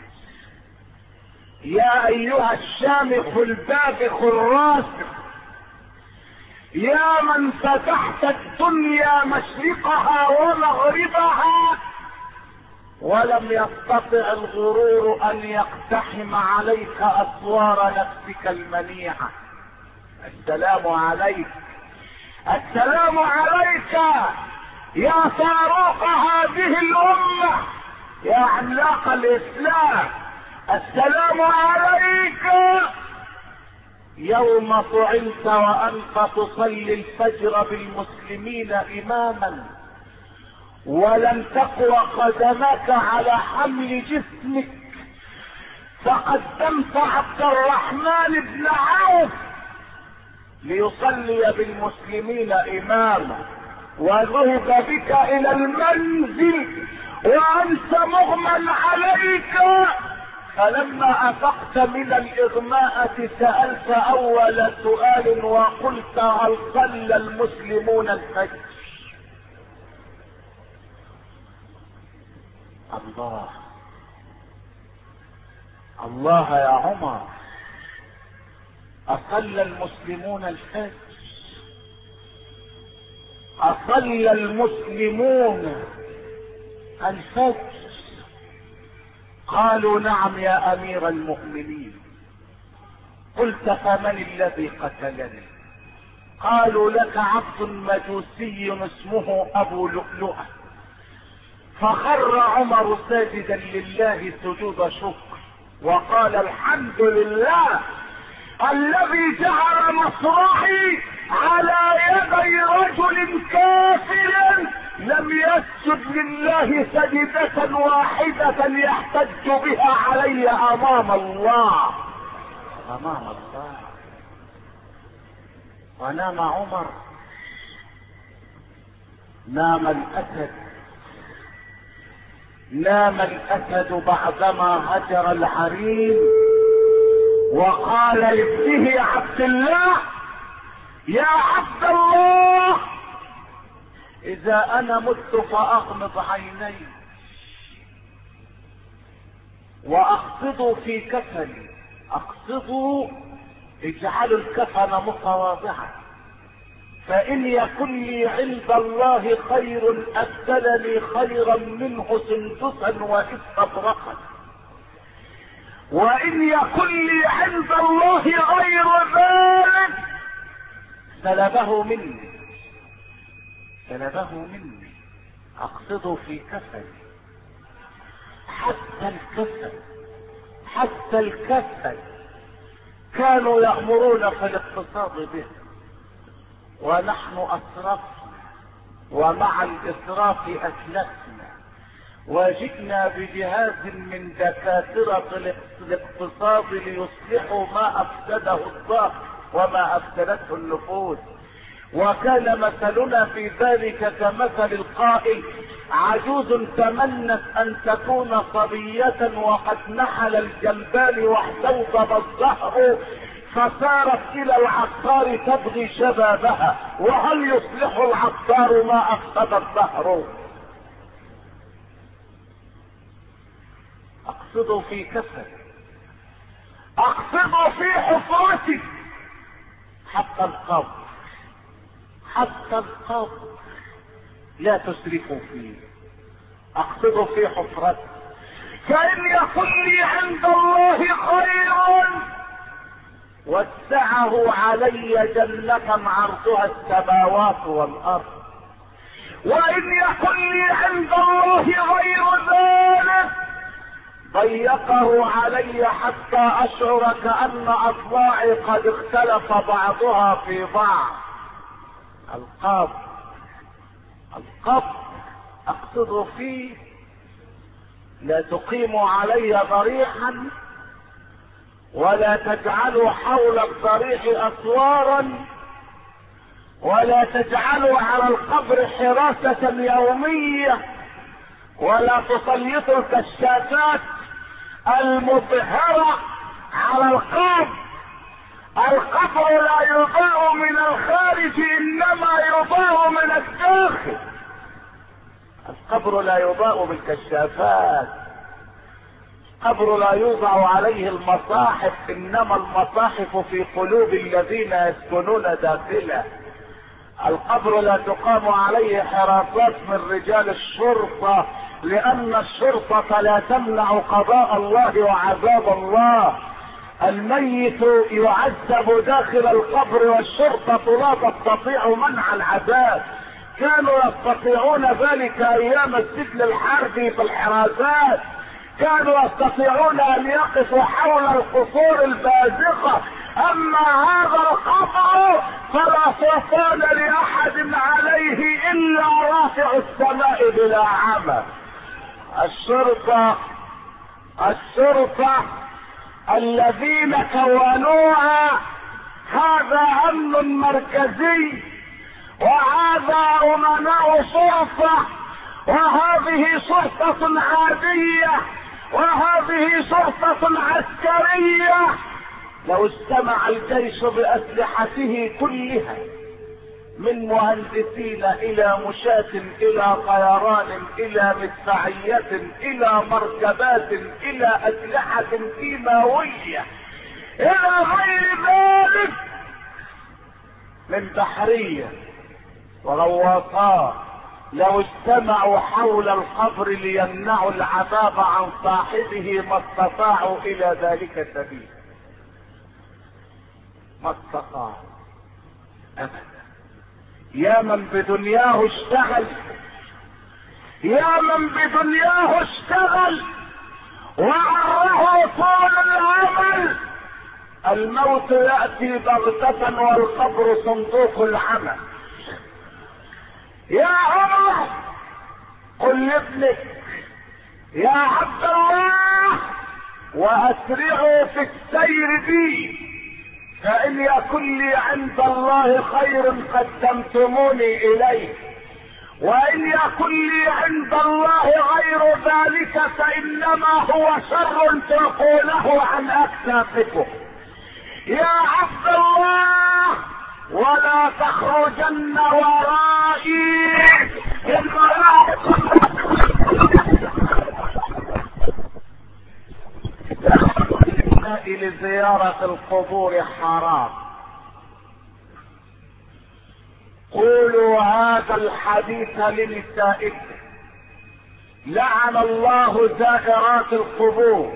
يا ايها الشامخ الباذخ الراسخ، يا من فتحت الدنيا مشرقها ومغربها ولم يستطع الغرور ان يقتحم عليك اسوار نفسك المنيعة. السلام عليك، السلام عليك يا فاروق هذه الامة، يا عملاق الاسلام. السلام عليك يوم طعنت وانت تصلي الفجر بالمسلمين اماما ولم تقوى قدمك على حمل جسمك، فقدمت عبد الرحمن بن عوف ليصلي بالمسلمين اماما، وذهب بك الى المنزل وانت مغمى عليك، فلما افقت من الاغماءة سألت اول سؤال وقلت: هل صلى المسلمون الفجر؟ الله الله يا عمر، اصلى المسلمون الفجر؟ أصلى المسلمون الفجر؟ قالوا نعم يا أمير المؤمنين. قلت فمن الذي قتلني؟ قالوا لك عبد مجوسي اسمه أبو لؤلؤة. فخر عمر ساجدا لله سجود شكر وقال الحمد لله الذي جعل مصرعي على يدي رجل كافر لم يسجد لله سجدة واحدة يحتج بها علي امام الله. امام الله. ونام عمر نام الاسد. نام الاسد بعدما هجر الحريم وقال لابنه عبد الله يا عبد الله اذا انا مت فاغمض عيني واقصدوا في كفني. اقصدوا اجعلوا الكفن متواضعا فان يكن لي عند الله خير ابدلني خيرا منه سندسا واستبرقا وان يكن لي عند الله غير ذلك سلبه مني. سلبه مني. اقصده في كفني. حتى الكفن كانوا يأمرون في الاقتصاد به ونحن اسرفنا ومع الاسراف اسلفنا وجئنا بجهاز من دكاترة الاقتصاد ليصلحوا ما افسده الضغط وما افسدته النفوس. وكان مثلنا في ذلك كمثل القائل عجوز تمنت ان تكون صبية وقد نحل الجنبان واحتوطب الزهر فسارت الى العطار تبغي شبابها وهل يصلح العطار ما افسد الزهر. اقصد في كفن. اقصد في حفرتي حتى القبر. حتى القبر لا تسرفوا فيه. اقصد في حفرتي فان يكن لي عند الله خير وسعه علي جنة عرضها السماوات والارض وان يكن لي عند الله غير ذلك ضيقه علي حتى اشعر كأن اضلاعي قد اختلف بعضها في بعض. القبر اقصد فيه لا تقيموا علي ضريحا ولا تجعلوا حول الضريح اسوارا ولا تجعلوا على القبر حراسة يومية ولا تسلطوا الكشافات المظهرة على القبر. القبر لا يضاء من الخارج انما يضاء من الداخل. القبر لا يضاء بالكشافات. القبر لا يوضع عليه المصاحف انما المصاحف في قلوب الذين يسكنون داخله. القبر لا تقام عليه حراسات من رجال الشرطة لان الشرطة لا تمنع قضاء الله وعذاب الله. الميت يعذب داخل القبر والشرطة لا تستطيع منع العذاب. كانوا يستطيعون ذلك ايام السجن الحربي في الحراسات. كانوا يستطيعون ان يقفوا حول القصور البازقة. اما هذا القبر فلا سلطان لاحد عليه الا رافع السماء بلا عمى. الشرطة الذين كونوها هذا امن مركزي وهذا امناء شرطة وهذه شرطة عادية وهذه شرطة عسكرية. لو اجتمع الجيش باسلحته كلها من مهندسين الى مشاة الى طيران الى مدفعية الى مركبات الى اسلحة كيماوية الى غير ذلك من بحرية وغواصات لو اجتمعوا حول القبر ليمنعوا العذاب عن صاحبه ما استطاعوا الى ذلك سبيل، ما استطاعوا ابدا. يا من بدنياه اشتغل، يا من بدنياه اشتغل وعره طول العمل، الموت يأتي بغتة والقبر صندوق العمل. يا عمر قل لابنك يا عبد الله واسرعوا في السير بي، فان يكن لي عند الله خير قدمتموني اليه، وان يكن لي عند الله غير ذلك فانما هو شر تلقونه عن اكتافكم. يا عبد الله ولا تخرجن ورائي لزيارة القبور حرام. قولوا هذا الحديث لنسائكم. لعن الله زائرات القبور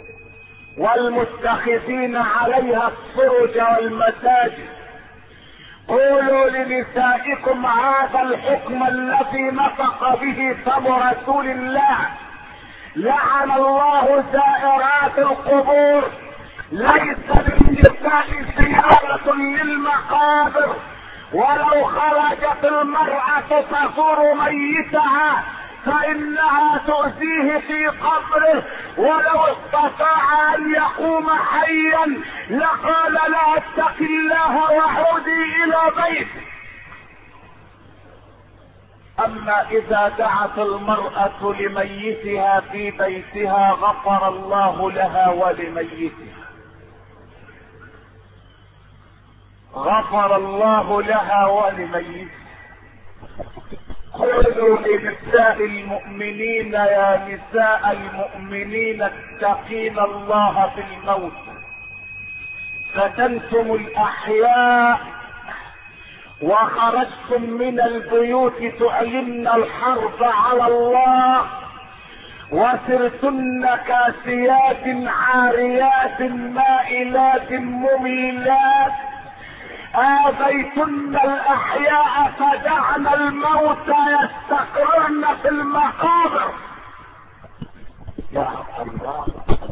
والمتخذين عليها السرج والمساجد. قولوا لنسائكم هذا الحكم الذي نطق به فم رسول الله. لعن الله زائرات القبور. ليس للنساء زيارة للمقابر، ولو خرجت المرأة تزور ميتها فإنها تؤذيه في قبره، ولو استطاع أن يقوم حيا لقال لا اتق الله وعودي إلى بيتك. أما إذا دعت المرأة لميتها في بيتها غفر الله لها ولميتها، غفر الله لها ولميتها. قولوا لنساء المؤمنين يا نساء المؤمنين اتقين الله في الموت. فتنتم الأحياء وخرجتم من البيوت تعلن الحرب على الله، وسرتن كاسيات عاريات مائلات مميلات، آذيتن الأحياء فدعن الموت يستقرن في المقابر. يا الله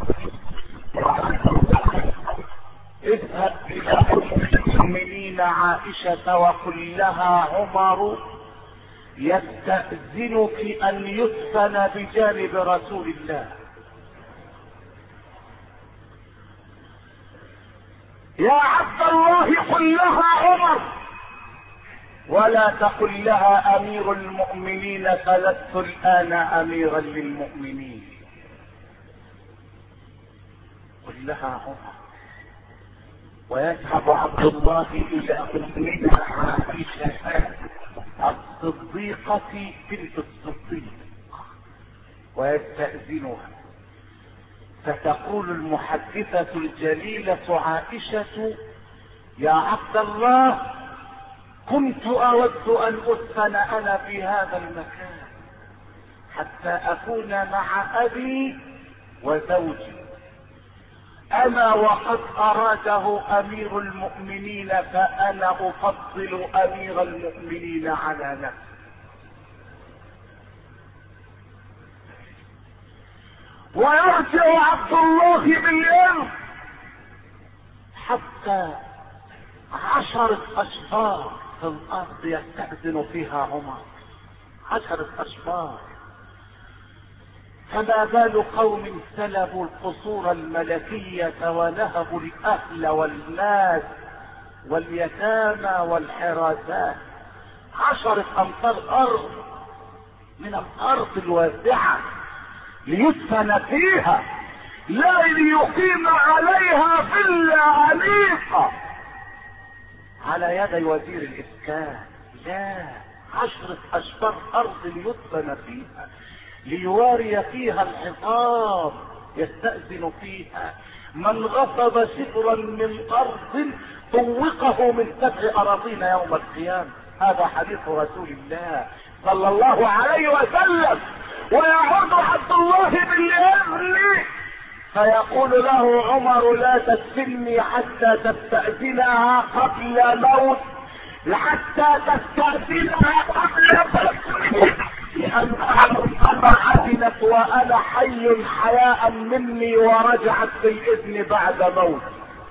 اذهب إلى المؤمنين عائشة وقل لها عمر يستأذنك أن يدفن بجانب رسول الله. يا عبد الله قل لها عمر، ولا تقل لها امير المؤمنين فلست الان اميرا للمؤمنين. قل لها عمر. ويذهب عبد الله الى امنا عائشة الصديقة بنت الصديق ويستأذنها، فتقول المحدثة الجليلة عائشة يا عبد الله كنت اود ان ادفن انا في هذا المكان حتى اكون مع ابي وزوجي، اما وقد اراده امير المؤمنين فانا افضل امير المؤمنين على نفسي. ويرجع عبد الله باليوم حتى 10 اشبار في الارض يستأذن فيها عمر، 10 اشبار. فما بال قوم سلبوا القصور الملكية ونهبوا الاهل والناس واليتامى والحراسات، 10 امتار ارض من الارض الواسعة ليدفن فيها، لا ليقيم عليها فيلا أنيقة على يدي وزير الإسكان، لا، 10 أشبار أرض ليدفن فيها ليواري فيها الحصار يستأذن فيها. من غصب شبرا من أرض طوقه من 7 أراضين يوم القيامة. هذا حديث رسول الله صلى الله عليه وسلم. ويعود عبد الله بالإذن فيقول له عمر لا تستلمي حتى تستأذنها قبل موت، حتى تستأذنها قبل موت، لأنها عدلت وأنا حي حياء مني ورجعت بالإذن بعد موت.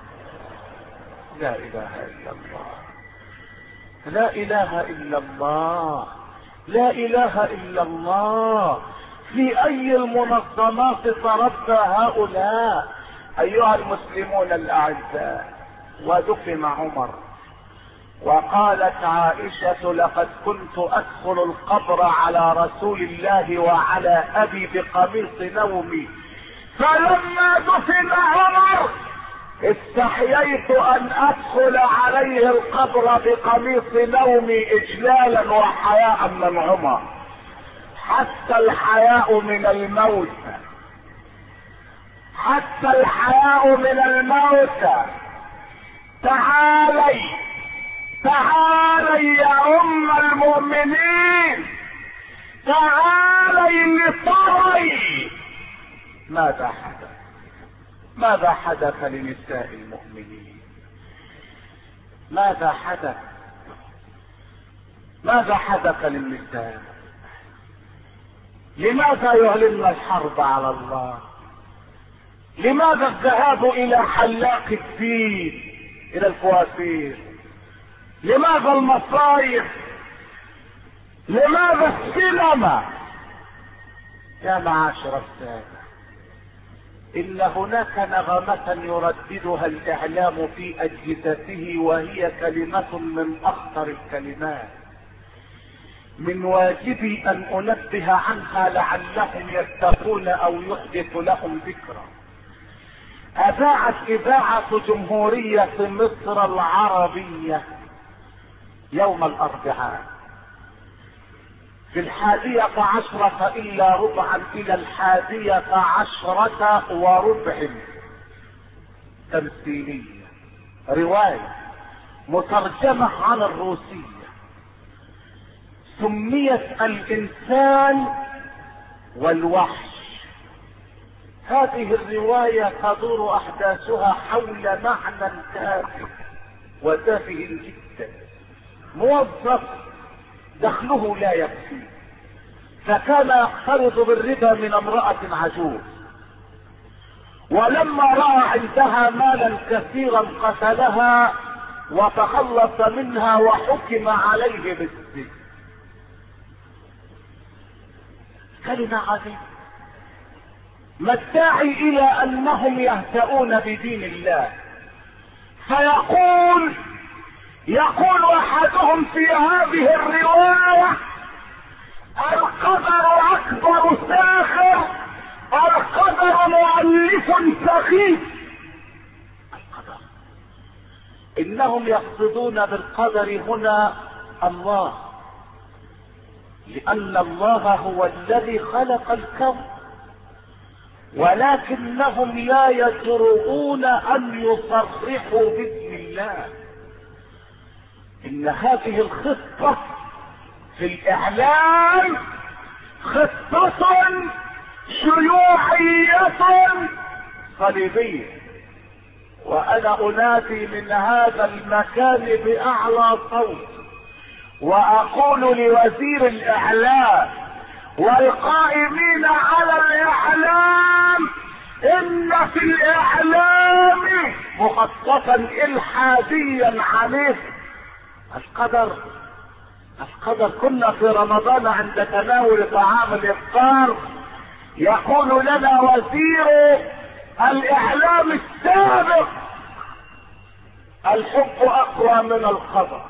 لا إله إلا الله، لا إله إلا الله، لا إله إلا الله. في أي المنظمات تربى هؤلاء أيها المسلمون الأعزاء؟ ودفن عمر، وقالت عائشة لقد كنت أدخل القبر على رسول الله وعلى أبي بقميص نومي، فلما دفن عمر استحييت أن أدخل عليه القبر بقميص نومي إجلالا وحياء من عمر. حتى الحياء من الموت، حتى الحياء من الموت. تعالي تعالي يا أم المؤمنين، تعالي لتري ماذا حدث، ماذا حدث لنساء المؤمنين، ماذا حدث، ماذا حدث للنساء؟ لماذا يعلن الحرب على الله؟ لماذا الذهاب الى حلاق الدين، الى الكوافير؟ لماذا المصايف؟ لماذا السينما؟ يا معاشر السادة، إن هناك نغمة يرددها الإعلام في أجهزته وهي كلمة من أخطر الكلمات، من واجبي أن أنبه عنها لعلهم يتقون أو يحدث لهم ذكرى. أذاعت إذاعة جمهورية مصر العربية يوم الأربعاء في 11 إلا ربعا إلى 11 وربع تمثيلية، رواية مترجمة عن الروسية، سميت الإنسان والوحش. هذه الرواية تدور أحداثها حول معنى تافه وتافه جدا. موظف دخله لا يكفي، فكان يقترض بالربا من امرأة عجوز، ولما رأى عندها مالا كثيرا قتلها وتخلص منها وحكم عليه بالسجن. كلمة عظيمة. ما الداعي الى انهم يهتؤون بدين الله؟ يقول احدهم في هذه الرواية: القدر اكبر ساخر، القدر مؤلف سخيف. القدر، انهم يقصدون بالقدر هنا الله، لان الله هو الذي خلق الكون، ولكنهم لا يجرؤون ان يصرحوا باسم الله. ان هذه الخطة في الاعلام خطة شيوعية صليبية، وانا انادي من هذا المكان باعلى صوت واقول لوزير الاعلام والقائمين على الاعلام: ان في الاعلام مخصصا الحاديا عنيفا. القدر كنا في رمضان عند تناول طعام الافطار يقول لنا وزير الاعلام السابق: الحب اقوى من القدر.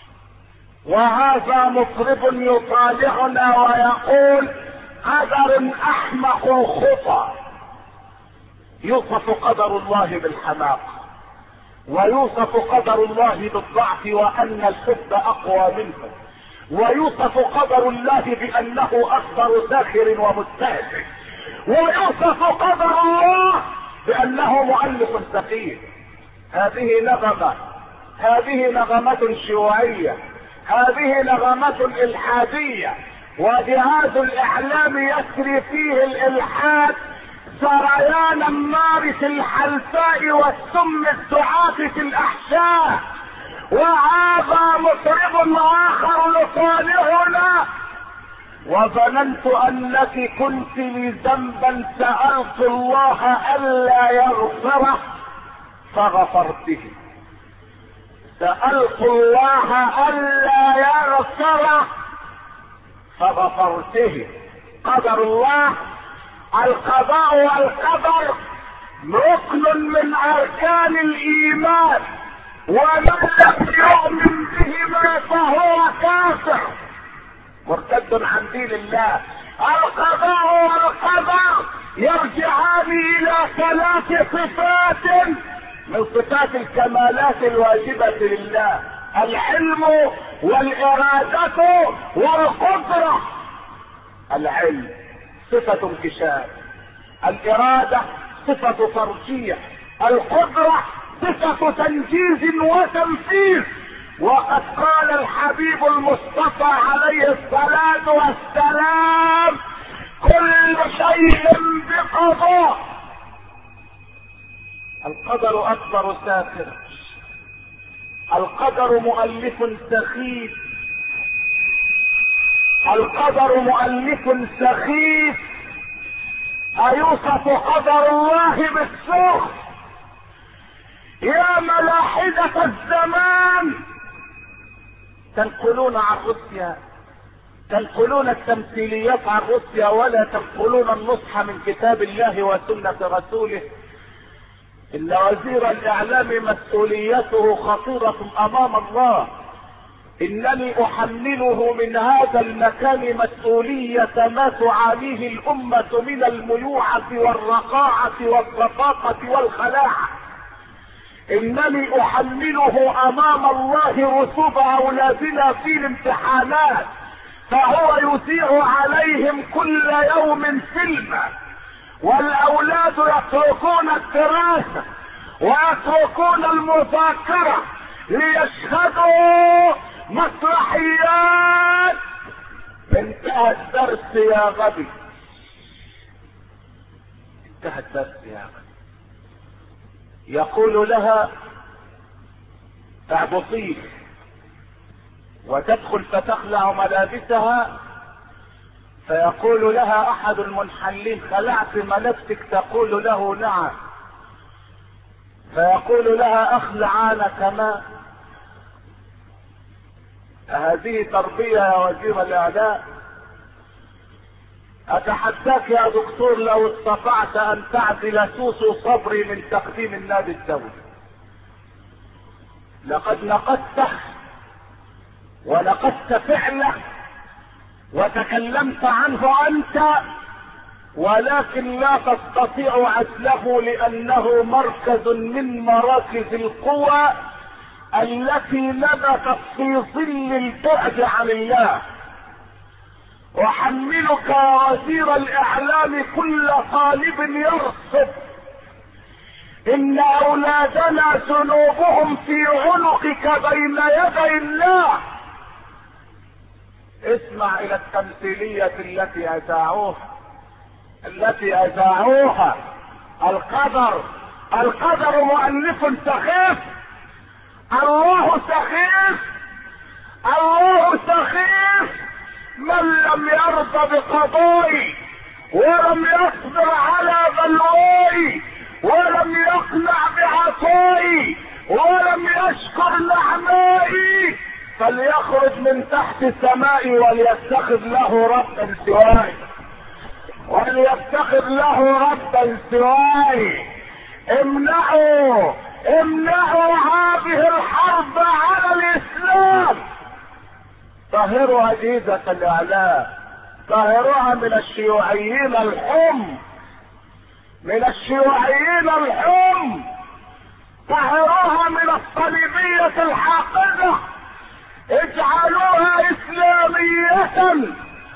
وهذا مطرب يطالعنا ويقول: قدر احمق الخطى. يوصف قدر الله بالحماقة، ويوصف قدر الله بالضعف وان الحب اقوى منه، ويوصف قدر الله بانه اكبر ساخر ومستهزئ، ويوصف قدر الله بانه مؤلف سخيف. هذه نغمة شيوعية، هذه نغمة الإلحادية، وجهاز الإعلام يسري فيه الإلحاد سريان النار في الحلفاء والسم الدعاة في الأحشاء. وهذا مطرب آخر يصالحنا: وظننت أنك كنت لي ذنبا سألت الله ألا يغفره فغفرته. سألت الله ألا يغفره فغفرته. قدر الله، القضاء والقدر ركن من أركان الإيمان، ومن لم يؤمن بهما فهو كافر مرتد عن دين الله. القضاء والقدر يرجعان إلى ثلاث صفات من صفات الكمالات الواجبة لله: العلم والإرادة والقدرة. العلم صفة انكشاف، الإرادة صفة ترجيح، القدرة صفة تنجيز وتنفيذ. وقد قال الحبيب المصطفى عليه الصلاة والسلام: كل شيء بقضاء. القدر أكبر ساخر، القدر مؤلف سخيف، القدر مؤلف سخيف. أيوصف قدر الله بالسوء؟ يا ملاحدة الزمان تنقلون عن روسيا، تنقلون التمثيليات عن روسيا، ولا تنقلون النصح من كتاب الله وسنة رسوله. إن وزير الإعلام مسؤوليته خطيرة أمام الله. إنني أحمله من هذا المكان مسؤولية ما تعانيه الأمة من الميوعة والرقاعة والرقاقة والخلاعة. إنني أحمله أمام الله رسوب أولادنا في الامتحانات، فهو يذيع عليهم كل يوم فيلما، والأولاد يتركون الدراسة ويتركون المذاكرة ليشهدوا مسرحيات. انتهى الدرس يا غبي، انتهى الدرس يا غبي. يقول لها: اعبطيه، وتدخل فتخلع ملابسها، فيقول لها احد المنحلين: خلعت ملابسك؟ تقول له: نعم. فيقول لها: اخلع انا كمان. هذه تربية يا وزير الاعلام؟ اتحداك يا دكتور لو استطعت ان تعدل سوسو صبري من تقديم النادي الدولي. لقد نقدته ونقدت فعله وتكلمت عنه انت، ولكن لا تستطيع عزله لانه مركز من مراكز القوى التي نبتت في ظل البعد عن الله. احملك يا وزير الاعلام كل طالب يرصد ان اولادنا ذنوبهم في عنقك بين يدي الله. اسمع الى التمثيلية التي اذاعوها. القدر مؤلف سخيف، الله سخيف، الله سخيف. من لم يرضى بقضائي ولم يصبر على بلوائي ولم يقنع بعطائي ولم يشكر نعمائي فليخرج من تحت سمائي وليتخذ له ربا سواي، وليتخذ له ربا سواي. امنعوا هذه الحرب على الاسلام. طهروا اجهزة الاعلام، طهروها من الشيوعيين الحم، من الشيوعيين الحم، طهروها من الصليبية الحاقدة، اجعلوها اسلامية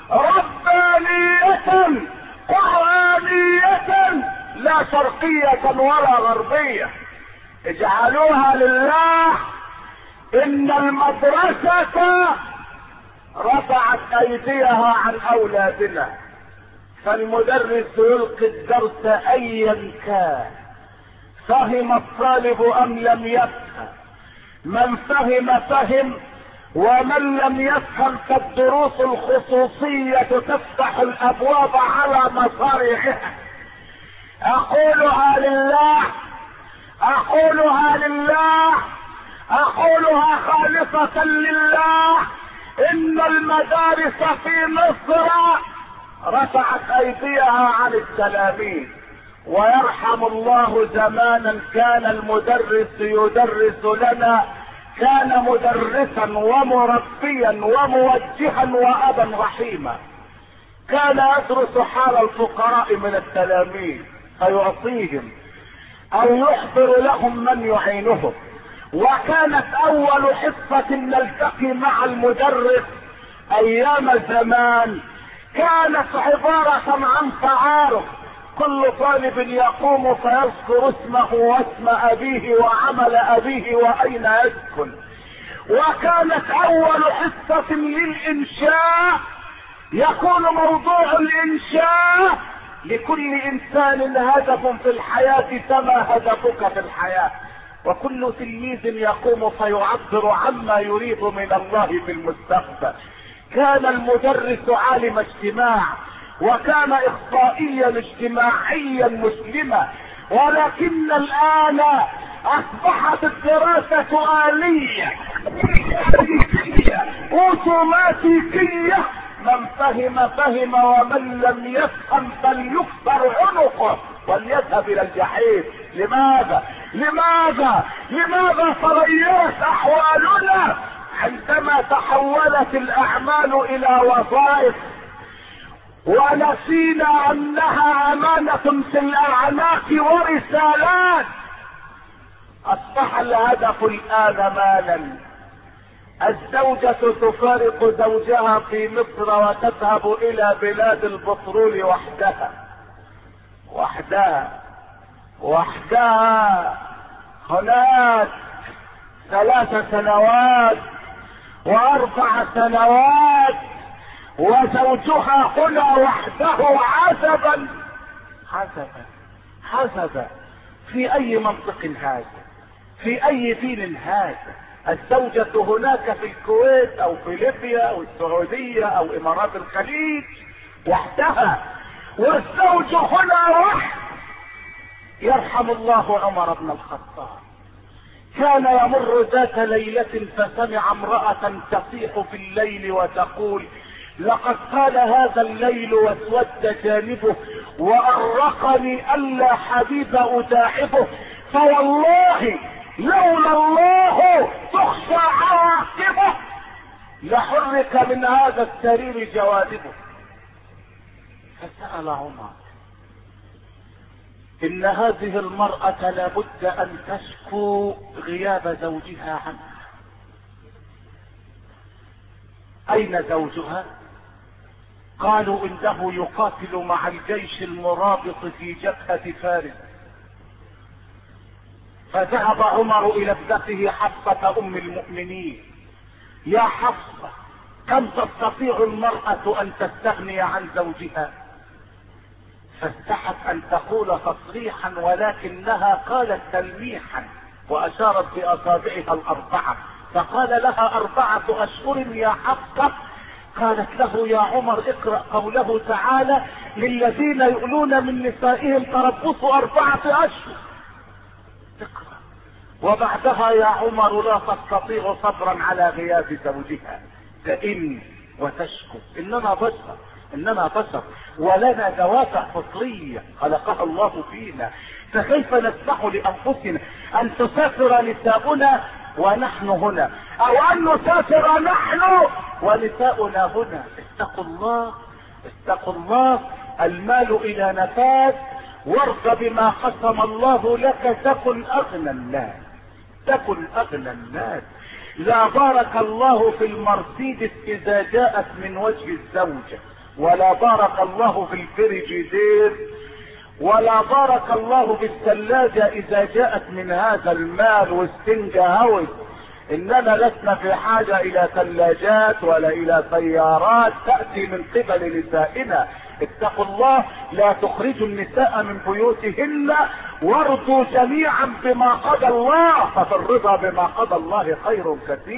ربانية قرآنية لا شرقية ولا غربية. اجعلوها لله، ان المدرسة رفعت ايديها عن اولادنا، فالمدرس يلقي الدرس ايا كان، فهم الطالب ام لم يفهم، من فهم فهم، ومن لم يفهم فالدروس الخصوصية تفتح الابواب على مصاريعها. اقولها لله، اقولها لله، اقولها خالصة لله، ان المدارس في مصر رفعت ايديها عن التلاميذ. ويرحم الله زمانا كان المدرس يدرس لنا، كان مدرسا ومربيا وموجها وابا رحيما، كان يدرس حال الفقراء من التلاميذ فيعطيهم او يحضر لهم من يعينهم. وكانت اول حصة نلتقي مع المدرس ايام زمان كانت عبارة عن تعارف، كل طالب يقوم فيذكر اسمه واسم ابيه وعمل ابيه واين يسكن. وكانت اول حصة للانشاء يكون موضوع الانشاء لكل انسان هدف في الحياة كما هدفك في الحياة، وكل تلميذ يقوم فيعبر عما يريد من الله في المستقبل. كان المدرس عالم اجتماع، وكان اخصائيا اجتماعيا مسلما، ولكن الان اصبحت الدراسة آلية اوتوماتيكية، من فهم فهم ومن لم يفهم فليكسر عنقه وليذهب الى الجحيم. لماذا تغيرت احوالنا عندما تحولت الاعمال الى وظائف، ونسينا انها امانة في الاعناق ورسالات. اصبح الهدف الان مالا. الزوجة تفارق زوجها في مصر وتذهب الى بلاد البترول وحدها هناك 3 سنوات و4 سنوات، وزوجها هنا وحده حسبا. في اي منطق هذا؟ في اي دين هذا؟ الزوجة هناك في الكويت او في ليبيا او السعودية او امارات الخليج وحدها، والزوج هنا وحده. يرحم الله عمر بن الخطاب، كان يمر ذات ليلة فسمع امرأة تصيح في الليل وتقول: لقد طال هذا الليل واسود جانبه وأرقني ألا حبيب أداعبه، فوالله لولا الله تخشى عواقبه لحرك من هذا السرير جوانبه. فسأل عمر: إن هذه المرأة لابد أن تشكو غياب زوجها عنها. أين زوجها؟ قالوا: إنه يقاتل مع الجيش المرابط في جبهة فارس. فذهب عمر إلى ابنته حفصة أم المؤمنين: يا حفصة، كم تستطيع المرأة أن تستغني عن زوجها؟ فاستحت أن تقول تصريحا، ولكنها قالت تلميحا وأشارت بأصابعها 4، فقال لها: 4 أشهر يا حفصة. قالت له: يا عمر، اقرأ قوله تعالى: للذين يؤلون من نسائهم تربص 4 أشهر. اقرأ. وبعدها: يا عمر، لا تستطيع صبرا على غياب زوجها، تئن وتشكو. إننا بشر ولنا دوافع فطرية خلقها الله فينا، فكيف نسمح لأنفسنا أن تسافر نساؤنا ونحن هنا، أو أن نسافر نحن ونساؤنا هنا؟ اتقوا الله. المال إلى نفاذ، وارض بما قسم الله لك تكن أغنى الناس. لا بارك الله في المرسيدس إذا جاءت من وجه الزوجة، ولا بارك الله في الفريجيدير، ولا بارك الله في الثلاجة إذا جاءت من هذا المال، والسنجة هاوس اننا لسنا في حاجة الى ثلاجات ولا الى سيارات تأتي من قبل نسائنا. اتقوا الله، لا تخرجوا النساء من بيوتهن، وارضوا جميعا بما قضى الله، ففي الرضا بما قضى الله خير كثير.